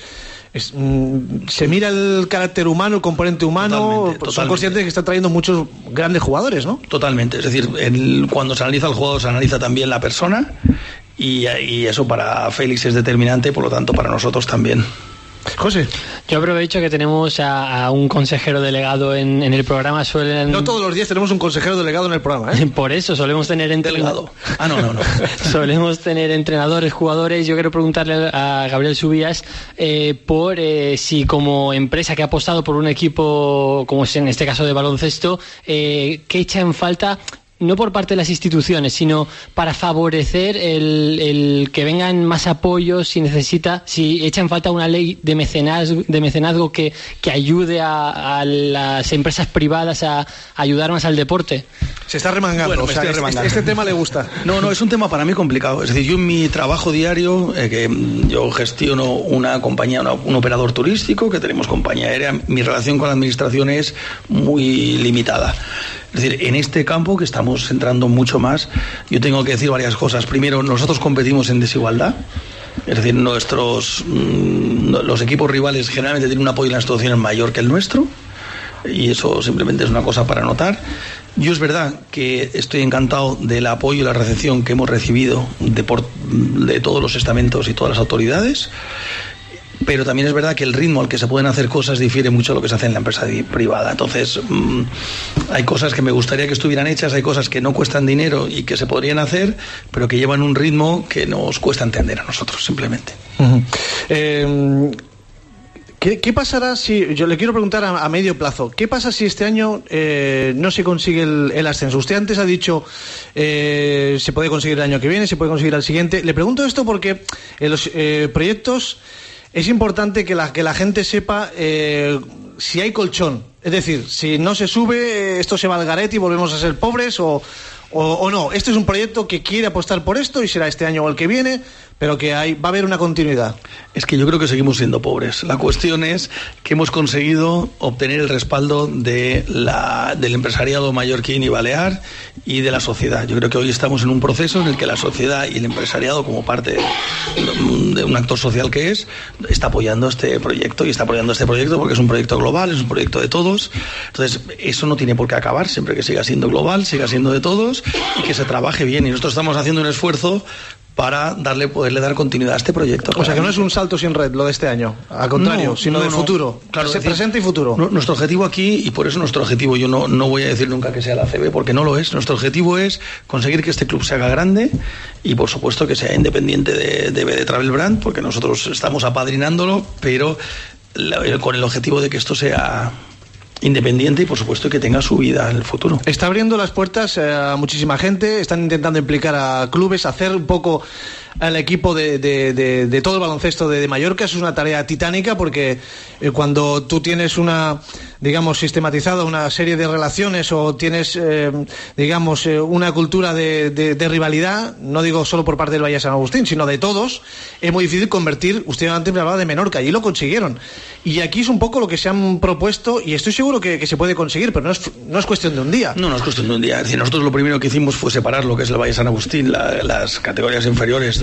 se mira el carácter humano, el componente humano. Totalmente. Son conscientes de que están trayendo muchos grandes jugadores, ¿no? Totalmente, es decir, cuando se analiza el jugador se analiza también la persona, y eso para Félix es determinante, por lo tanto para nosotros también. José. Yo aprovecho que tenemos a un consejero delegado en el programa. No todos los días tenemos un consejero delegado en el programa, ¿eh? Por eso solemos tener delegado. No. Solemos tener entrenadores, jugadores. Yo quiero preguntarle a Gabriel Subías por si como empresa que ha apostado por un equipo, como es en este caso de baloncesto, ¿qué echa en falta? No por parte de las instituciones, sino para favorecer el que vengan más apoyos, si echa en falta una ley de mecenazgo que ayude a las empresas privadas a ayudar más al deporte. Se está remangando, este tema le gusta. No, es un tema para mí complicado. Es decir, yo en mi trabajo diario, que yo gestiono una compañía, un operador turístico, que tenemos compañía aérea, mi relación con la administración es muy limitada. Es decir, en este campo que estamos entrando mucho más, yo tengo que decir varias cosas. Primero, nosotros competimos en desigualdad. Es decir, los equipos rivales generalmente tienen un apoyo en las instituciones mayor que el nuestro, y eso simplemente es una cosa para notar. Yo es verdad que estoy encantado del apoyo y la recepción que hemos recibido de todos los estamentos y todas las autoridades. Pero también es verdad que el ritmo al que se pueden hacer cosas difiere mucho de lo que se hace en la empresa privada. Entonces, hay cosas que me gustaría que estuvieran hechas, hay cosas que no cuestan dinero y que se podrían hacer, pero que llevan un ritmo que nos cuesta entender a nosotros, simplemente. ¿Qué pasará si, yo le quiero preguntar a medio plazo, qué pasa si este año no se consigue el ascenso? Usted antes ha dicho se puede conseguir el año que viene, se puede conseguir al siguiente. Le pregunto esto porque en los proyectos es importante que la gente sepa si hay colchón. Es decir, si no se sube, esto se va al garete y volvemos a ser pobres o no. Este es un proyecto que quiere apostar por esto y será este año o el que viene, pero que va a haber una continuidad. Es que yo creo que seguimos siendo pobres. La cuestión es que hemos conseguido obtener el respaldo del empresariado mallorquín y balear y de la sociedad. Yo creo que hoy estamos en un proceso en el que la sociedad y el empresariado, como parte de un actor social que está apoyando este proyecto, y está apoyando este proyecto porque es un proyecto global, es un proyecto de todos. Entonces, eso no tiene por qué acabar, siempre que siga siendo global, siga siendo de todos y que se trabaje bien. Y nosotros estamos haciendo un esfuerzo para poderle dar continuidad a este proyecto. O sea, que no es un salto sin red lo de este año, al contrario, sino de futuro. Claro, presente y futuro. Nuestro objetivo aquí, y por eso nuestro objetivo, yo no voy a decir nunca que sea la CB, porque no lo es. Nuestro objetivo es conseguir que este club se haga grande y, por supuesto, que sea independiente de BD Travel Brand, porque nosotros estamos apadrinándolo, pero con el objetivo de que esto sea independiente y, por supuesto, que tenga su vida en el futuro. Está abriendo las puertas a muchísima gente, están intentando implicar a clubes, hacer un poco al equipo de todo el baloncesto de Mallorca. Es una tarea titánica porque cuando tú tienes sistematizada una serie de relaciones o tienes, una cultura de rivalidad, no digo solo por parte del Valle de San Agustín, sino de todos, es muy difícil convertir. Usted antes me hablaba de Menorca, y lo consiguieron. Y aquí es un poco lo que se han propuesto, y estoy seguro que se puede conseguir, pero no es cuestión de un día. No es cuestión de un día. Es decir, nosotros lo primero que hicimos fue separar lo que es el Valle de San Agustín, las categorías inferiores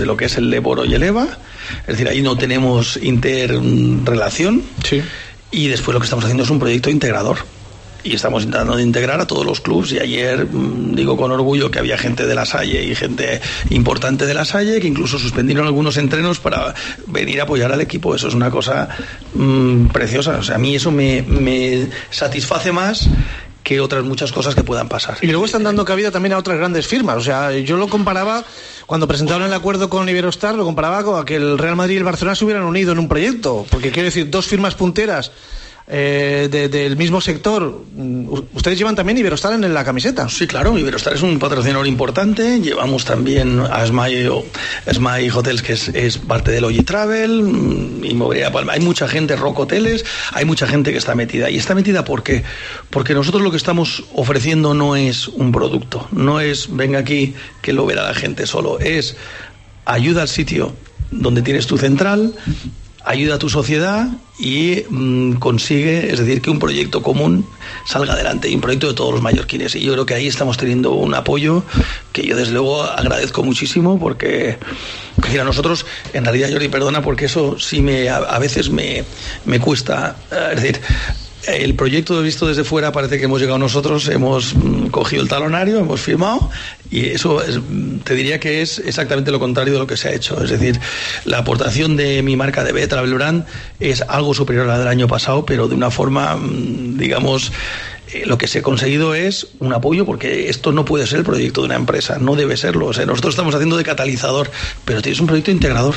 de lo que es el Leboro y el EVA, es decir, ahí no tenemos interrelación, sí. Y después lo que estamos haciendo es un proyecto integrador. Y estamos intentando de integrar a todos los clubs, y ayer digo con orgullo que había gente de La Salle y gente importante de La Salle que incluso suspendieron algunos entrenos para venir a apoyar al equipo. Eso es una cosa preciosa. O sea, a mí eso me satisface más que otras muchas cosas que puedan pasar. Y luego están dando cabida también a otras grandes firmas. O sea, yo lo comparaba, cuando presentaron el acuerdo con Iberostar, lo comparaba con que el Real Madrid y el Barcelona se hubieran unido en un proyecto. Porque quiero decir, dos firmas punteras del mismo sector. Ustedes llevan también Iberostar en la camiseta. Sí, claro, Iberostar es un patrocinador importante. Llevamos también a Smile Hotels, que es parte del Oye Travel, Inmobiliaria Palma. Hay mucha gente, Rock Hoteles, hay mucha gente que está metida. ¿Y está metida por qué? Porque nosotros lo que estamos ofreciendo no es un producto, no es venga aquí que lo verá la gente solo, es ayuda al sitio donde tienes tu central, ayuda a tu sociedad y consigue, es decir, que un proyecto común salga adelante, y un proyecto de todos los mallorquines. Y yo creo que ahí estamos teniendo un apoyo que yo desde luego agradezco muchísimo, porque a nosotros, en realidad, Jordi, perdona, porque eso sí a veces me cuesta, es decir, el proyecto visto desde fuera parece que hemos llegado nosotros, hemos cogido el talonario, hemos firmado, y eso te diría que es exactamente lo contrario de lo que se ha hecho. Es decir, la aportación de mi marca de BE Travel Brand es algo superior a la del año pasado, pero de una forma, digamos, lo que se ha conseguido es un apoyo, porque esto no puede ser el proyecto de una empresa, no debe serlo. O sea, nosotros estamos haciendo de catalizador, pero tienes un proyecto integrador.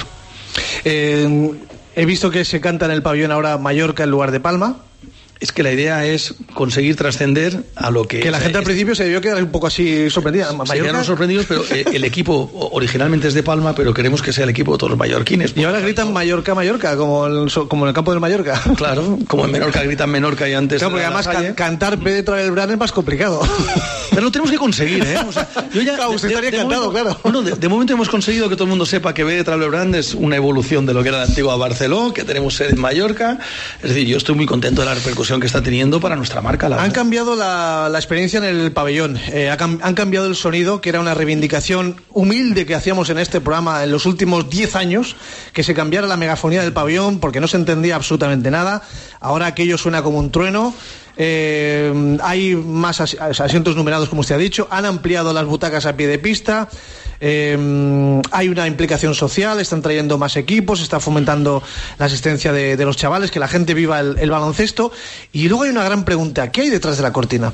He visto que se canta en el pabellón ahora Mallorca en lugar de Palma. Es que la idea es conseguir trascender a lo que... Que la gente al principio se debió quedar un poco así sorprendida. Se quedaron sorprendidos, pero el equipo originalmente es de Palma, pero queremos que sea el equipo de todos los mallorquines. Y ahora gritan Mallorca, Mallorca, como en el campo del Mallorca. Claro, como en Menorca gritan Menorca y antes... Claro, porque además cantar BE Travel Brand es más complicado. Pero lo tenemos que conseguir, ¿eh? O sea, yo ya... Claro, usted estaría encantado, claro. Bueno, de momento hemos conseguido que todo el mundo sepa que BE Travel Brand es una evolución de lo que era la antigua Barceló, que tenemos sede en Mallorca. Es decir, yo estoy muy contento de la repercusión que está teniendo para nuestra marca. Han cambiado la experiencia en el pabellón, han cambiado el sonido, que era una reivindicación humilde que hacíamos en este programa en los últimos 10 años, que se cambiara la megafonía del pabellón porque no se entendía absolutamente nada. Ahora aquello suena como un trueno. Hay más asientos numerados, como usted ha dicho, han ampliado las butacas a pie de pista, hay una implicación social, están trayendo más equipos, está fomentando la asistencia de los chavales, que la gente viva el baloncesto. Y luego hay una gran pregunta: ¿qué hay detrás de la cortina?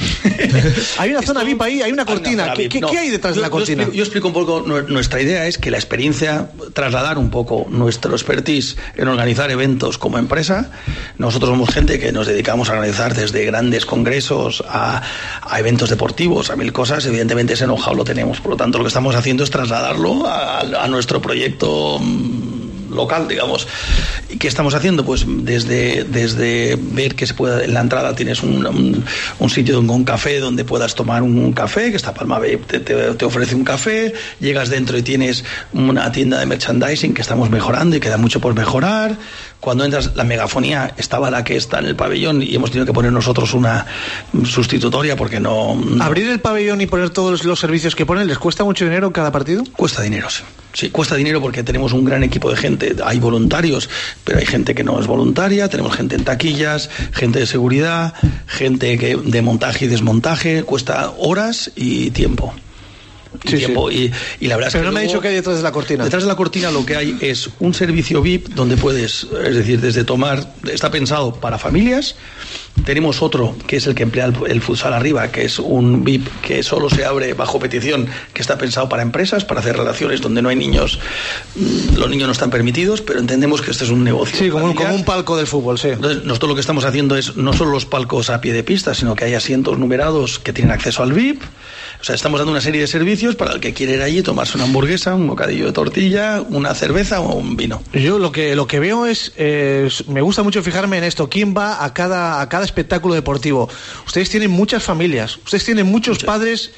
Hay una zona VIP ahí, hay una cortina. ¿Qué hay detrás de la cortina? Yo explico un poco. Nuestra idea es que la experiencia, trasladar un poco nuestro expertise en organizar eventos como empresa. Nosotros somos gente que nos dedicamos a organizar desde grandes congresos a eventos deportivos, a mil cosas. Evidentemente ese know-how lo tenemos, por lo tanto lo que estamos haciendo es trasladarlo a nuestro proyecto local, digamos. ¿Y qué estamos haciendo? Pues desde ver que se pueda, en la entrada tienes un sitio con un café donde puedas tomar un café, que está Palma BE te ofrece un café, llegas dentro y tienes una tienda de merchandising que estamos mejorando y queda mucho por mejorar. Cuando entras, la megafonía estaba la que está en el pabellón y hemos tenido que poner nosotros una sustitutoria porque no... ¿Abrir el pabellón y poner todos los servicios que ponen les cuesta mucho dinero cada partido? Cuesta dinero, sí. Sí, cuesta dinero porque tenemos un gran equipo de gente. Hay voluntarios, pero hay gente que no es voluntaria. Tenemos gente en taquillas, gente de seguridad, gente de montaje y desmontaje. Cuesta horas y tiempo. Y la verdad es que no me ha dicho que hay detrás de la cortina. Detrás de la cortina lo que hay es un servicio VIP donde puedes, es decir, desde tomar, está pensado para familias. Tenemos otro que es el que emplea el futsal arriba, que es un VIP que solo se abre bajo petición, que está pensado para empresas, para hacer relaciones donde no hay niños. Los niños no están permitidos, pero entendemos que este es un negocio. Sí, como un palco del fútbol, sí. Entonces, nosotros lo que estamos haciendo es no solo los palcos a pie de pista, sino que hay asientos numerados que tienen acceso al VIP. O sea, estamos dando una serie de servicios para el que quiere ir allí, tomarse una hamburguesa, un bocadillo de tortilla, una cerveza o un vino. Yo lo que veo es me gusta mucho fijarme en esto. ¿Quién va a cada espectáculo deportivo? Ustedes tienen muchas familias, ustedes tienen muchos padres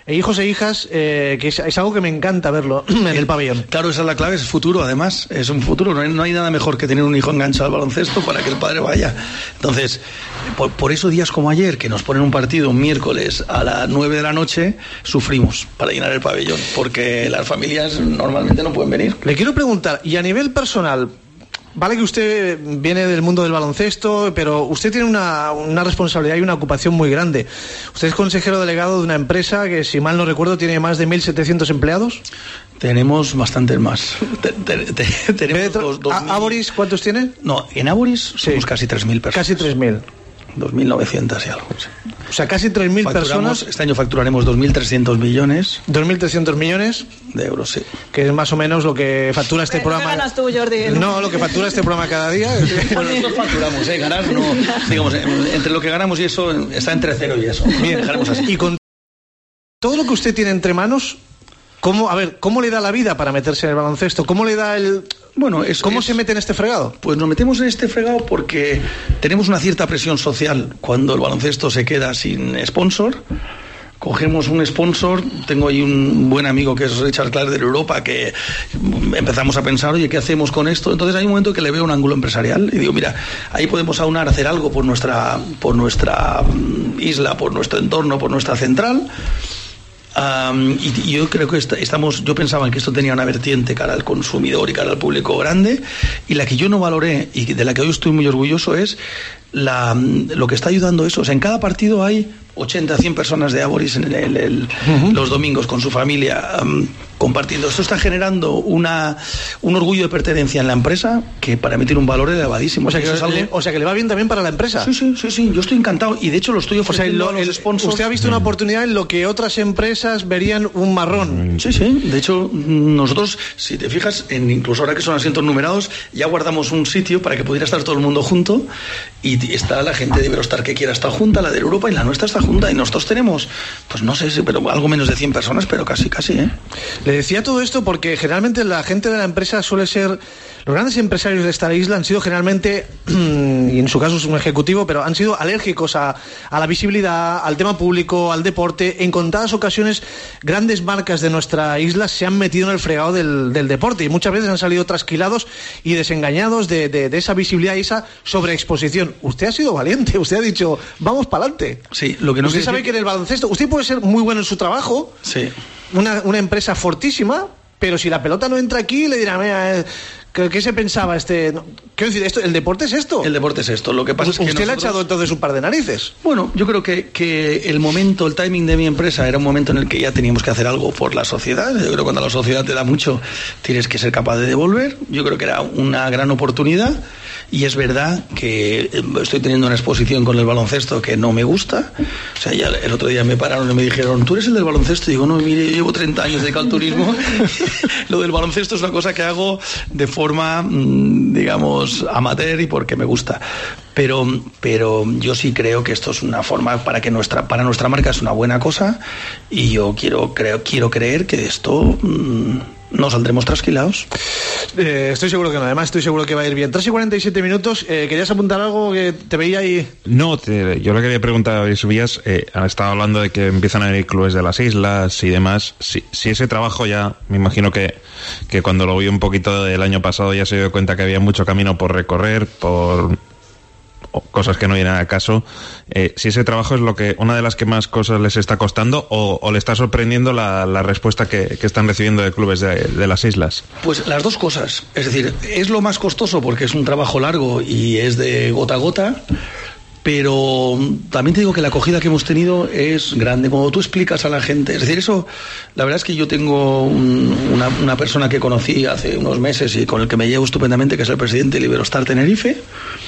hijos e hijas, que es algo que me encanta verlo en el pabellón. Claro, esa es la clave, es futuro, además, es un futuro. No hay nada mejor que tener un hijo enganchado al baloncesto para que el padre vaya. Entonces, por eso días como ayer, que nos ponen un partido un miércoles a las 9 de la noche, sufrimos para llenar el pabellón, porque las familias normalmente no pueden venir. Le quiero preguntar, y a nivel personal, vale que usted viene del mundo del baloncesto, pero usted tiene una responsabilidad y una ocupación muy grande. Usted es consejero delegado de una empresa que, si mal no recuerdo, tiene más de 1.700 empleados. Tenemos bastantes más. Tenemos ¿Aboris cuántos tiene? No, en Aboris somos casi 3.000 personas. Casi 3.000. 2.900 y algo. Sí. O sea, casi 3.000 personas. Este año facturaremos 2.300 millones. 2.300 millones de euros, sí. Que es más o menos lo que factura este programa. ¿Qué ganas tú, Jordi? No, lo que factura este programa cada día. Bueno, nosotros facturamos, ganar no. Digamos, entre lo que ganamos y eso, está entre cero y eso. Bien, dejaremos así. Y con todo lo que usted tiene entre manos, ¿cómo le da la vida para meterse en el baloncesto? ¿Cómo le da el...? Bueno, ¿Cómo se mete en este fregado? Pues nos metemos en este fregado porque tenemos una cierta presión social cuando el baloncesto se queda sin sponsor. Cogemos un sponsor, tengo ahí un buen amigo que es Richard Clark de Europa, que empezamos a pensar, oye, ¿qué hacemos con esto? Entonces hay un momento que le veo un ángulo empresarial y digo, mira, ahí podemos aunar, hacer algo por nuestra isla, por nuestro entorno, por nuestra central. Y yo creo que yo pensaba que esto tenía una vertiente cara al consumidor y cara al público grande, y la que yo no valoré y de la que hoy estoy muy orgulloso es lo que está ayudando eso. O sea, en cada partido hay 80, 100 personas de Aboris los domingos con su familia compartiendo. Esto está generando un orgullo de pertenencia en la empresa que para mí tiene un valor elevadísimo. O sea, que le va bien también para la empresa. Sí, yo estoy encantado y de hecho lo estoy ofreciendo a los sponsors. Usted ha visto una oportunidad en lo que otras empresas verían un marrón. Sí, de hecho nosotros, si te fijas, incluso ahora que son asientos numerados, ya guardamos un sitio para que pudiera estar todo el mundo junto, y está la gente de Iberostar que quiera estar junta, la de Europa, y la nuestra está junta, y nosotros tenemos, pues no sé, pero algo menos de 100 personas, pero casi, Le decía todo esto porque generalmente la gente de la empresa suele ser... Los grandes empresarios de esta isla han sido generalmente, y en su caso es un ejecutivo, pero han sido alérgicos a la visibilidad, al tema público, al deporte. En contadas ocasiones, grandes marcas de nuestra isla se han metido en el fregado del deporte y muchas veces han salido trasquilados y desengañados de esa visibilidad y esa sobreexposición. Usted ha sido valiente, usted ha dicho, vamos para adelante. Sí, lo que no usted sabe que en el baloncesto, usted puede ser muy bueno en su trabajo, sí, una empresa fortísima, pero si la pelota no entra aquí, le dirán, mira, ¿qué se pensaba Quiero decir, ¿el deporte es esto? El deporte es esto. Lo que pasa es que ¿usted le ha echado entonces un par de narices? Bueno, yo creo que el timing de mi empresa era un momento en el que ya teníamos que hacer algo por la sociedad. Yo creo que cuando la sociedad te da mucho, tienes que ser capaz de devolver. Yo creo que era una gran oportunidad. Y es verdad que estoy teniendo una exposición con el baloncesto que no me gusta. O sea, ya el otro día me pararon y me dijeron, ¿tú eres el del baloncesto? Y digo, no, mire, yo llevo 30 años dedicado al turismo. Lo del baloncesto es una cosa que hago de forma, digamos, amateur y porque me gusta. Pero yo sí creo que esto es una forma para nuestra marca es una buena cosa, y yo quiero creer que de esto no saldremos trasquilados. Estoy seguro que no. Además, estoy seguro que va a ir bien. 3:47 minutos. ¿Querías apuntar algo que te veía ahí? No, yo le quería preguntar a Subías. Han estado hablando de que empiezan a venir clubes de las islas y demás. Si ese trabajo ya, me imagino que cuando lo vi un poquito del año pasado ya se dio cuenta que había mucho camino por recorrer, por cosas que no vienen al caso. Si ese trabajo es una de las que más cosas les está costando, o le está sorprendiendo la respuesta que están recibiendo de clubes de las islas. Pues las dos cosas. Es decir, es lo más costoso porque es un trabajo largo y es de gota a gota, pero también te digo que la acogida que hemos tenido es grande. Cuando tú explicas a la gente, es decir, eso, la verdad es que yo tengo una persona que conocí hace unos meses y con el que me llevo estupendamente, que es el presidente de Iberostar Tenerife,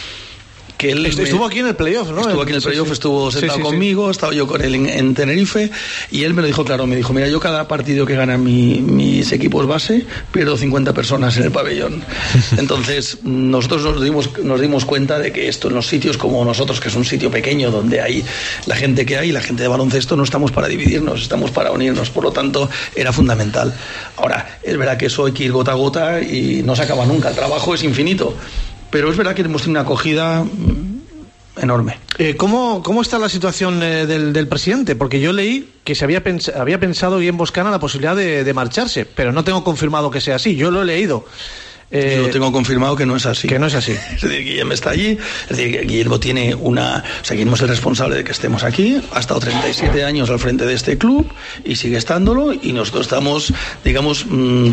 que él estuvo aquí en el playoff, ¿no? Estuvo aquí en el playoff, sí. Estuvo sentado conmigo, he estado yo con él en Tenerife, y él me lo dijo claro, me dijo, mira, yo cada partido que ganan mis equipos base, pierdo 50 personas en el pabellón. Entonces, nosotros nos dimos cuenta de que esto en los sitios como nosotros, que es un sitio pequeño donde hay la gente que hay, la gente de baloncesto, no estamos para dividirnos, estamos para unirnos, por lo tanto, era fundamental. Ahora, es verdad que eso hay que ir gota a gota y no se acaba nunca, el trabajo es infinito. Pero es verdad que hemos tenido una acogida enorme. ¿Cómo está la situación del presidente? Porque yo leí que se había pensado Guillem Boscana la posibilidad de marcharse, pero no tengo confirmado que sea así, yo lo he leído. Yo tengo confirmado que no es así. Que no es así. Es decir, Guillermo está allí, es decir, Guillermo tiene Guillermo es el responsable de que estemos aquí, ha estado 37 años al frente de este club y sigue estándolo, y nosotros estamos, digamos,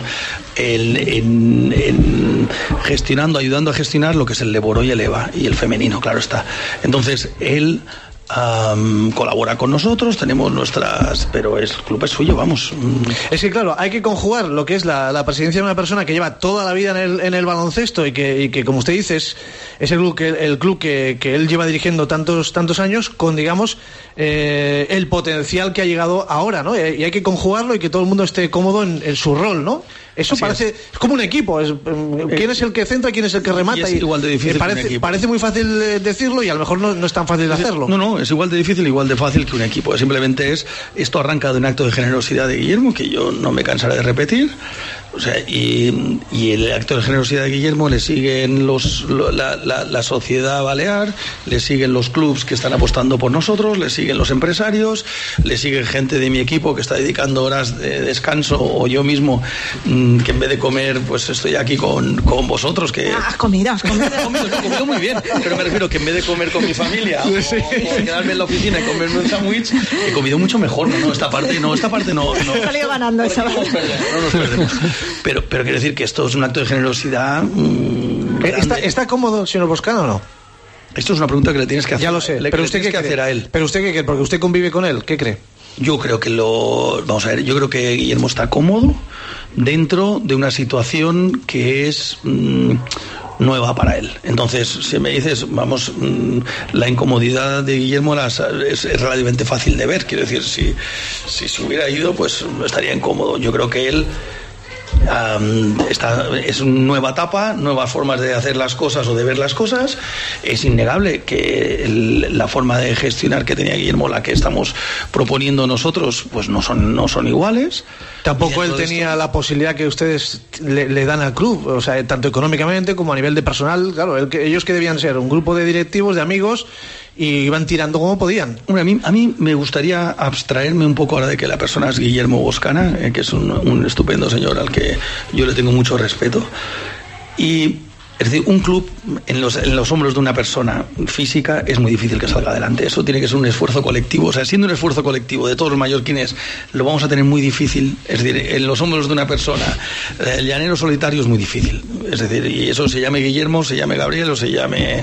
gestionando, ayudando a gestionar lo que es el Leboro y el EVA, y el femenino, claro está. Entonces, él colabora con nosotros, tenemos pero el club es suyo, vamos. Es que claro, hay que conjugar lo que es la presidencia de una persona que lleva toda la vida en el baloncesto y que como usted dice es el club que él lleva dirigiendo tantos años, con, digamos, el potencial que ha llegado ahora, ¿no? Y hay que conjugarlo y que todo el mundo esté cómodo en su rol, ¿no? Eso es como un equipo. ¿Quién es el que centra, quién es el que remata? Y es igual de difícil que un equipo. Parece muy fácil decirlo y a lo mejor no es tan fácil de hacerlo. No, es igual de difícil, igual de fácil que un equipo. Simplemente esto arranca de un acto de generosidad de Guillermo, que yo no me cansaré de repetir. O sea, y el acto de generosidad de Guillermo le siguen la sociedad balear, le siguen los clubs que están apostando por nosotros, le siguen los empresarios, le siguen gente de mi equipo que está dedicando horas de descanso, o yo mismo, que en vez de comer, pues estoy aquí con vosotros. Has comido muy bien, pero me refiero que en vez de comer con mi familia o quedarme en la oficina y comerme un sándwich, he comido mucho mejor. Esta parte no. Salió ganando esa. No nos perdemos. Pero quiero decir que esto es un acto de generosidad. ¿Está cómodo, señor Boscana, o no? Esto es una pregunta que le tienes que hacer. Ya lo sé, pero usted qué hacer a él. Pero usted qué cree, porque usted convive con él, ¿qué cree? Yo creo que yo creo que Guillermo está cómodo dentro de una situación que es nueva para él. Entonces, si me dices, la incomodidad de Guillermo es relativamente fácil de ver. Quiero decir, si se hubiera ido, pues estaría incómodo. Yo creo que él es una nueva etapa, nuevas formas de hacer las cosas o de ver las cosas. Es innegable que la forma de gestionar que tenía Guillermo, la que estamos proponiendo nosotros, pues no son iguales. Tampoco él tenía la posibilidad que ustedes le dan al club, o sea, tanto económicamente como a nivel de personal. Claro, ellos que debían ser un grupo de directivos, de amigos, y iban tirando como podían. Bueno, a mí me gustaría abstraerme un poco ahora de que la persona es Guillermo Boscana, que es un estupendo señor al que yo le tengo mucho respeto. Y es decir, un club en los hombros de una persona física es muy difícil que salga adelante. Eso tiene que ser un esfuerzo colectivo. O sea, siendo un esfuerzo colectivo de todos los mallorquines, lo vamos a tener muy difícil. Es decir, en los hombros de una persona, el llanero solitario es muy difícil. Es decir, y eso se llame Guillermo, se llame Gabriel o se llame...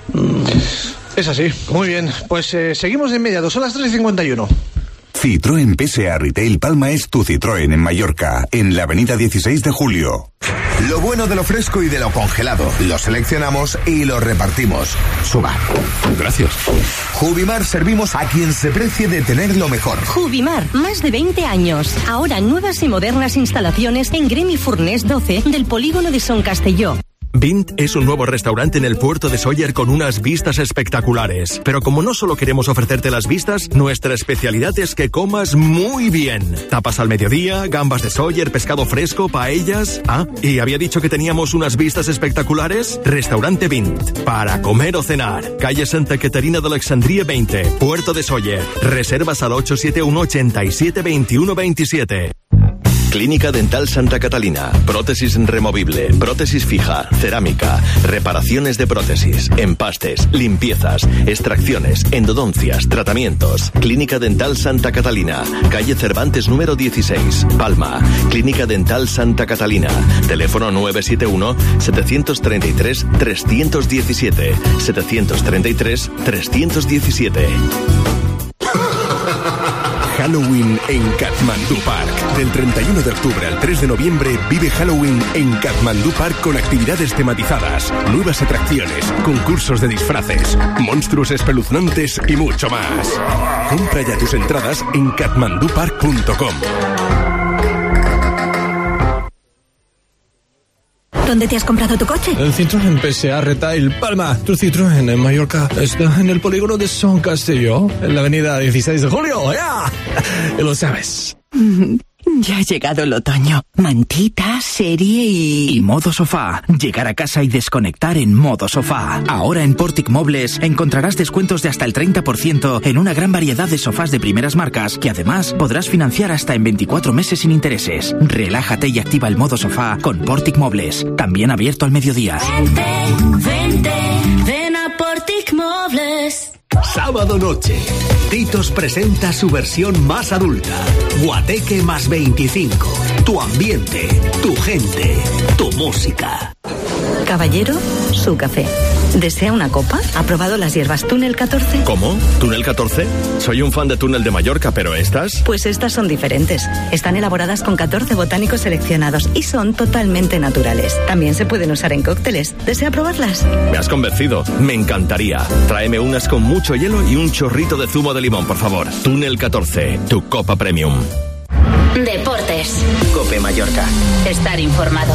Es así. Muy bien. Pues seguimos de inmediato. Son las 3:51. Citroën PSA Retail Palma es tu Citroën en Mallorca, en la avenida 16 de Julio. Lo bueno de lo fresco y de lo congelado. Lo seleccionamos y lo repartimos. Suba. Gracias. Jubimar servimos a quien se precie de tener lo mejor. Jubimar, más de 20 años. Ahora nuevas y modernas instalaciones en Gremi Furnés 12 del polígono de Son Castelló. Vint es un nuevo restaurante en el puerto de Sóller con unas vistas espectaculares. Pero como no solo queremos ofrecerte las vistas, nuestra especialidad es que comas muy bien. Tapas al mediodía, gambas de Sóller, pescado fresco, paellas... ¿y había dicho que teníamos unas vistas espectaculares? Restaurante Vint. Para comer o cenar. Calle Santa Caterina de Alexandría 20, Puerto de Sóller. Reservas al 871 87 21 27. Clínica Dental Santa Catalina. Prótesis removible, prótesis fija, cerámica, reparaciones de prótesis, empastes, limpiezas, extracciones, endodoncias, tratamientos. Clínica Dental Santa Catalina. Calle Cervantes número 16, Palma. Clínica Dental Santa Catalina. Teléfono 971 733 317 733 317. Halloween en Katmandú Park. Del 31 de octubre al 3 de noviembre vive Halloween en Katmandú Park con actividades tematizadas, nuevas atracciones, concursos de disfraces, monstruos espeluznantes y mucho más. Compra ya tus entradas en katmandupark.com. ¿Dónde te has comprado tu coche? El Citroën PSA Retail Palma. Tu Citroën en Mallorca está en el polígono de Son Castelló, en la avenida 16 de Julio. ¡Ya! Y lo sabes. Ya ha llegado el otoño. Mantita, serie y modo sofá. Llegar a casa y desconectar en modo sofá. Ahora en Portic Mobles encontrarás descuentos de hasta el 30% en una gran variedad de sofás de primeras marcas que además podrás financiar hasta en 24 meses sin intereses. Relájate y activa el modo sofá con Portic Mobles. También abierto al mediodía. Vente, ven a Portic Mobles. Sábado noche, Titos presenta su versión más adulta. Guateque más 25. Tu ambiente, tu gente, tu música. Caballero, su café. ¿Desea una copa? ¿Ha probado las hierbas Túnel 14? ¿Cómo? ¿Túnel 14? Soy un fan de Túnel de Mallorca, pero ¿estas? Pues estas son diferentes. Están elaboradas con 14 botánicos seleccionados y son totalmente naturales. También se pueden usar en cócteles. ¿Desea probarlas? Me has convencido. Me encantaría. Tráeme unas con mucho hielo y un chorrito de zumo de limón, por favor. Túnel 14, tu copa premium. Deportes. Cope Mallorca. Estar informado.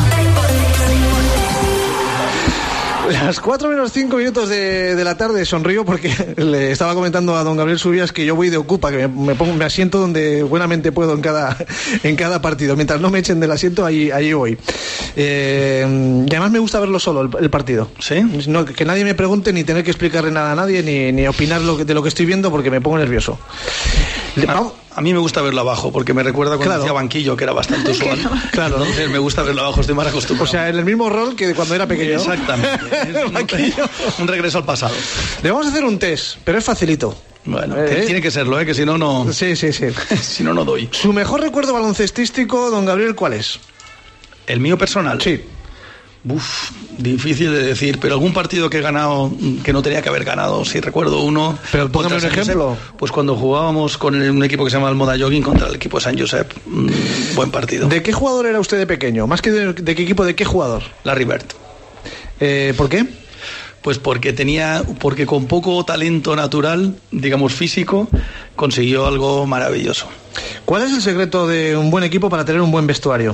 Las 4 menos 5 minutos de la tarde. Sonrío porque le estaba comentando a don Gabriel Subías que yo voy de ocupa, que me asiento donde buenamente puedo en cada partido. Mientras no me echen del asiento, ahí voy. Y además me gusta verlo solo, el partido. ¿Sí? No, que nadie me pregunte, ni tener que explicarle nada a nadie, ni opinar de lo que estoy viendo, porque me pongo nervioso. A mí me gusta verlo abajo, porque me recuerda cuando hacía banquillo, que era bastante usual. Claro, ¿no? Entonces me gusta verlo abajo, estoy más acostumbrado. O sea, en el mismo rol que cuando era pequeño. Exactamente. Un regreso al pasado. Le vamos a hacer un test, pero es facilito. Bueno, tiene que serlo, que si no, no... Sí. Si no, no doy. ¿Su mejor recuerdo baloncestístico, don Gabriel, cuál es? ¿El mío personal? Sí. Difícil de decir, pero algún partido que he ganado que no tenía que haber ganado, si recuerdo uno. Pero póngame un ejemplo. Pues cuando jugábamos con un equipo que se llama Almoda Jogging contra el equipo de San Josep, buen partido. ¿De qué jugador era usted de pequeño? Más que de qué equipo, ¿de qué jugador? Larry Bird. ¿Por qué? Pues porque con poco talento natural, digamos físico, consiguió algo maravilloso. ¿Cuál es el secreto de un buen equipo para tener un buen vestuario?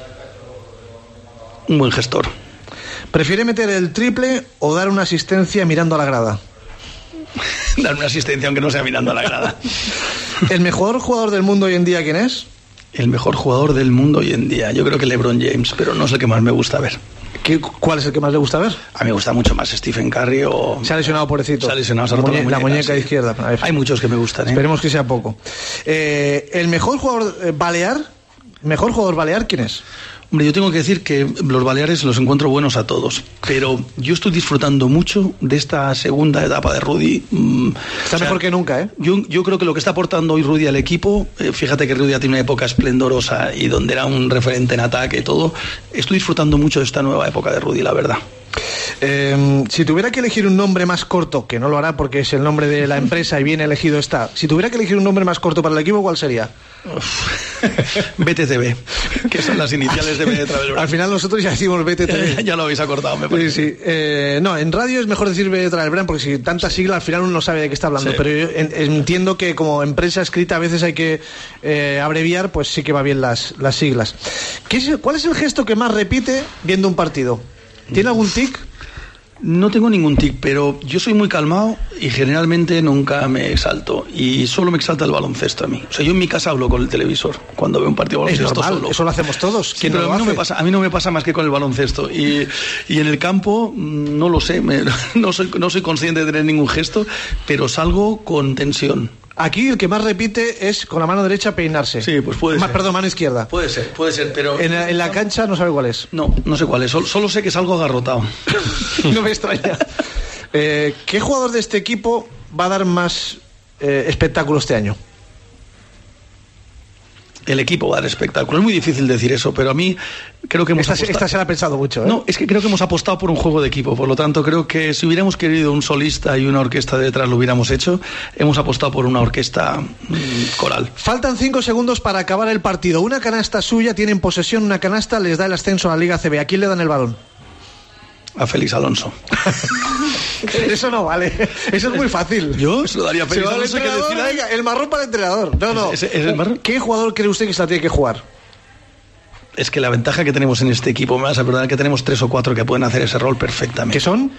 Un buen gestor. ¿Prefiere meter el triple o dar una asistencia mirando a la grada? Dar una asistencia aunque no sea mirando a la grada. ¿El mejor jugador del mundo hoy en día quién es? El mejor jugador del mundo hoy en día, yo creo que LeBron James, pero no es el que más me gusta ver. ¿Cuál es el que más le gusta ver? A mí me gusta mucho más Stephen Curry o... Se ha lesionado, pobrecito. Se ha lesionado, se ha roto la muñeca izquierda. Hay muchos que me gustan. Esperemos que sea poco. ¿El mejor jugador balear? ¿Mejor jugador balear quién es? Hombre, yo tengo que decir que los baleares los encuentro buenos a todos, pero yo estoy disfrutando mucho de esta segunda etapa de Rudy. Está mejor que nunca, ¿eh? Yo creo que lo que está aportando hoy Rudy al equipo, fíjate que Rudy ha tenido una época esplendorosa y donde era un referente en ataque y todo. Estoy disfrutando mucho de esta nueva época de Rudy, la verdad. Si tuviera que elegir un nombre más corto, que no lo hará porque es el nombre de la empresa y bien elegido está, si tuviera que elegir un nombre más corto para el equipo, ¿cuál sería? BTCB, que son las iniciales de B Travel Brand. Al final nosotros ya decimos BTCB. Ya lo habéis acordado, me parece. Sí. No, en radio es mejor decir B Travel Brand porque si tanta sigla al final uno no sabe de qué está hablando, sí. Pero yo entiendo que como empresa escrita a veces hay que abreviar, pues sí que va bien las siglas. ¿Cuál es el gesto que más repite viendo un partido? ¿Tiene algún tic? No tengo ningún tic, pero yo soy muy calmado y generalmente nunca me exalto. Y solo me exalta el baloncesto a mí. O sea, yo en mi casa hablo con el televisor cuando veo un partido de baloncesto. Es normal, solo. Eso lo hacemos todos. Sí, pero a mí no me pasa más que con el baloncesto. Y en el campo, no lo sé, no soy consciente de tener ningún gesto, pero salgo con tensión. Aquí el que más repite es con la mano derecha peinarse. Sí, pues puede ser. Perdón, mano izquierda. Puede ser, pero... En la cancha no sabe cuál es. No sé cuál es. Solo sé que salgo agarrotado. No me extraña. ¿Qué jugador de este equipo va a dar más espectáculo este año? El equipo va a dar espectáculo. Es muy difícil decir eso, pero a mí creo que hemos apostado... Esta se la ha pensado mucho, ¿eh? No, es que creo que hemos apostado por un juego de equipo. Por lo tanto, creo que si hubiéramos querido un solista y una orquesta detrás lo hubiéramos hecho. Hemos apostado por una orquesta coral. Faltan 5 segundos para acabar el partido. Una canasta suya, tienen posesión, una canasta les da el ascenso a la Liga ACB. ¿A quién le dan el balón? A Félix Alonso. Eso no vale. Eso es muy fácil. Yo se lo daría a Félix Alonso. El marrón para el entrenador. No. ¿Es el marrón? ¿Qué jugador cree usted que se la tiene que jugar? Es que la ventaja que tenemos en este equipo, me vas a perdonar, que tenemos 3 o 4 que pueden hacer ese rol perfectamente. ¿Qué son?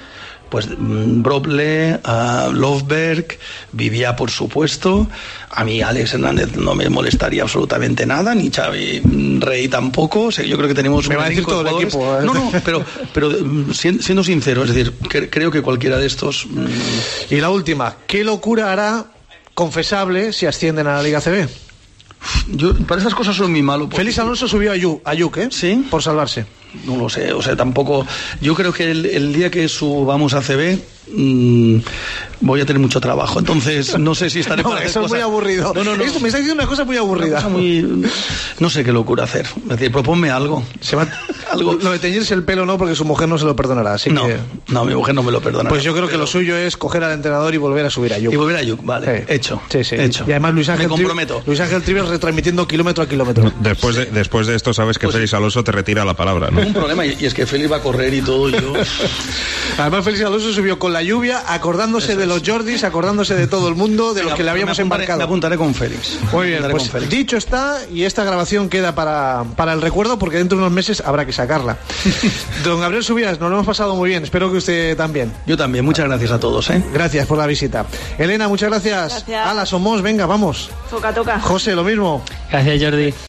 pues Broble, Lovberg, Vivia, por supuesto. A mí Alex Hernández no me molestaría absolutamente nada, ni Xavi Rey tampoco. O sea, yo creo que tenemos me va a decir todo el equipo. No, pero siendo sincero, es decir, creo que cualquiera de estos. Y la última, ¿qué locura hará confesable si ascienden a la Liga CB? Yo para esas cosas soy muy malo. Félix Alonso subió a Yuc, ¿eh? Sí. Por salvarse. No lo sé, o sea, tampoco. Yo creo que el día que subamos a CB voy a tener mucho trabajo, entonces no sé si estaré para hacer eso cosas. Es muy aburrido. No. Esto me está diciendo una cosa muy aburrida. No sé qué locura hacer. Es decir, proponme algo. Algo. Lo de teñirse el pelo no, porque su mujer no se lo perdonará. Así no, que... no, mi mujer no me lo perdonará. Pues yo creo que lo suyo es coger al entrenador y volver a subir a Yuc. Y volver a Yuc, vale. Hecho. Sí. Hecho. Y además Luis Ángel me comprometo. Luis Ángel Trives retransmitiendo kilómetro a kilómetro. Después de esto sabes que Félix Alonso te retira la palabra, ¿no? Un problema, y es que Félix va a correr y todo, y yo... Además Félix Alonso subió con la lluvia, acordándose de los Jordis, acordándose de todo el mundo, de los que le habíamos embarcado. Me apuntaré con Félix. Muy bien, pues dicho está, y esta grabación queda para el recuerdo, porque dentro de unos meses habrá que sacarla. Don Gabriel Subías, nos lo hemos pasado muy bien, espero que usted también. Yo también, muchas gracias a todos. Gracias por la visita. Elena, muchas gracias. Ala, somos, venga, vamos. Toca. José, lo mismo. Gracias, Jordi.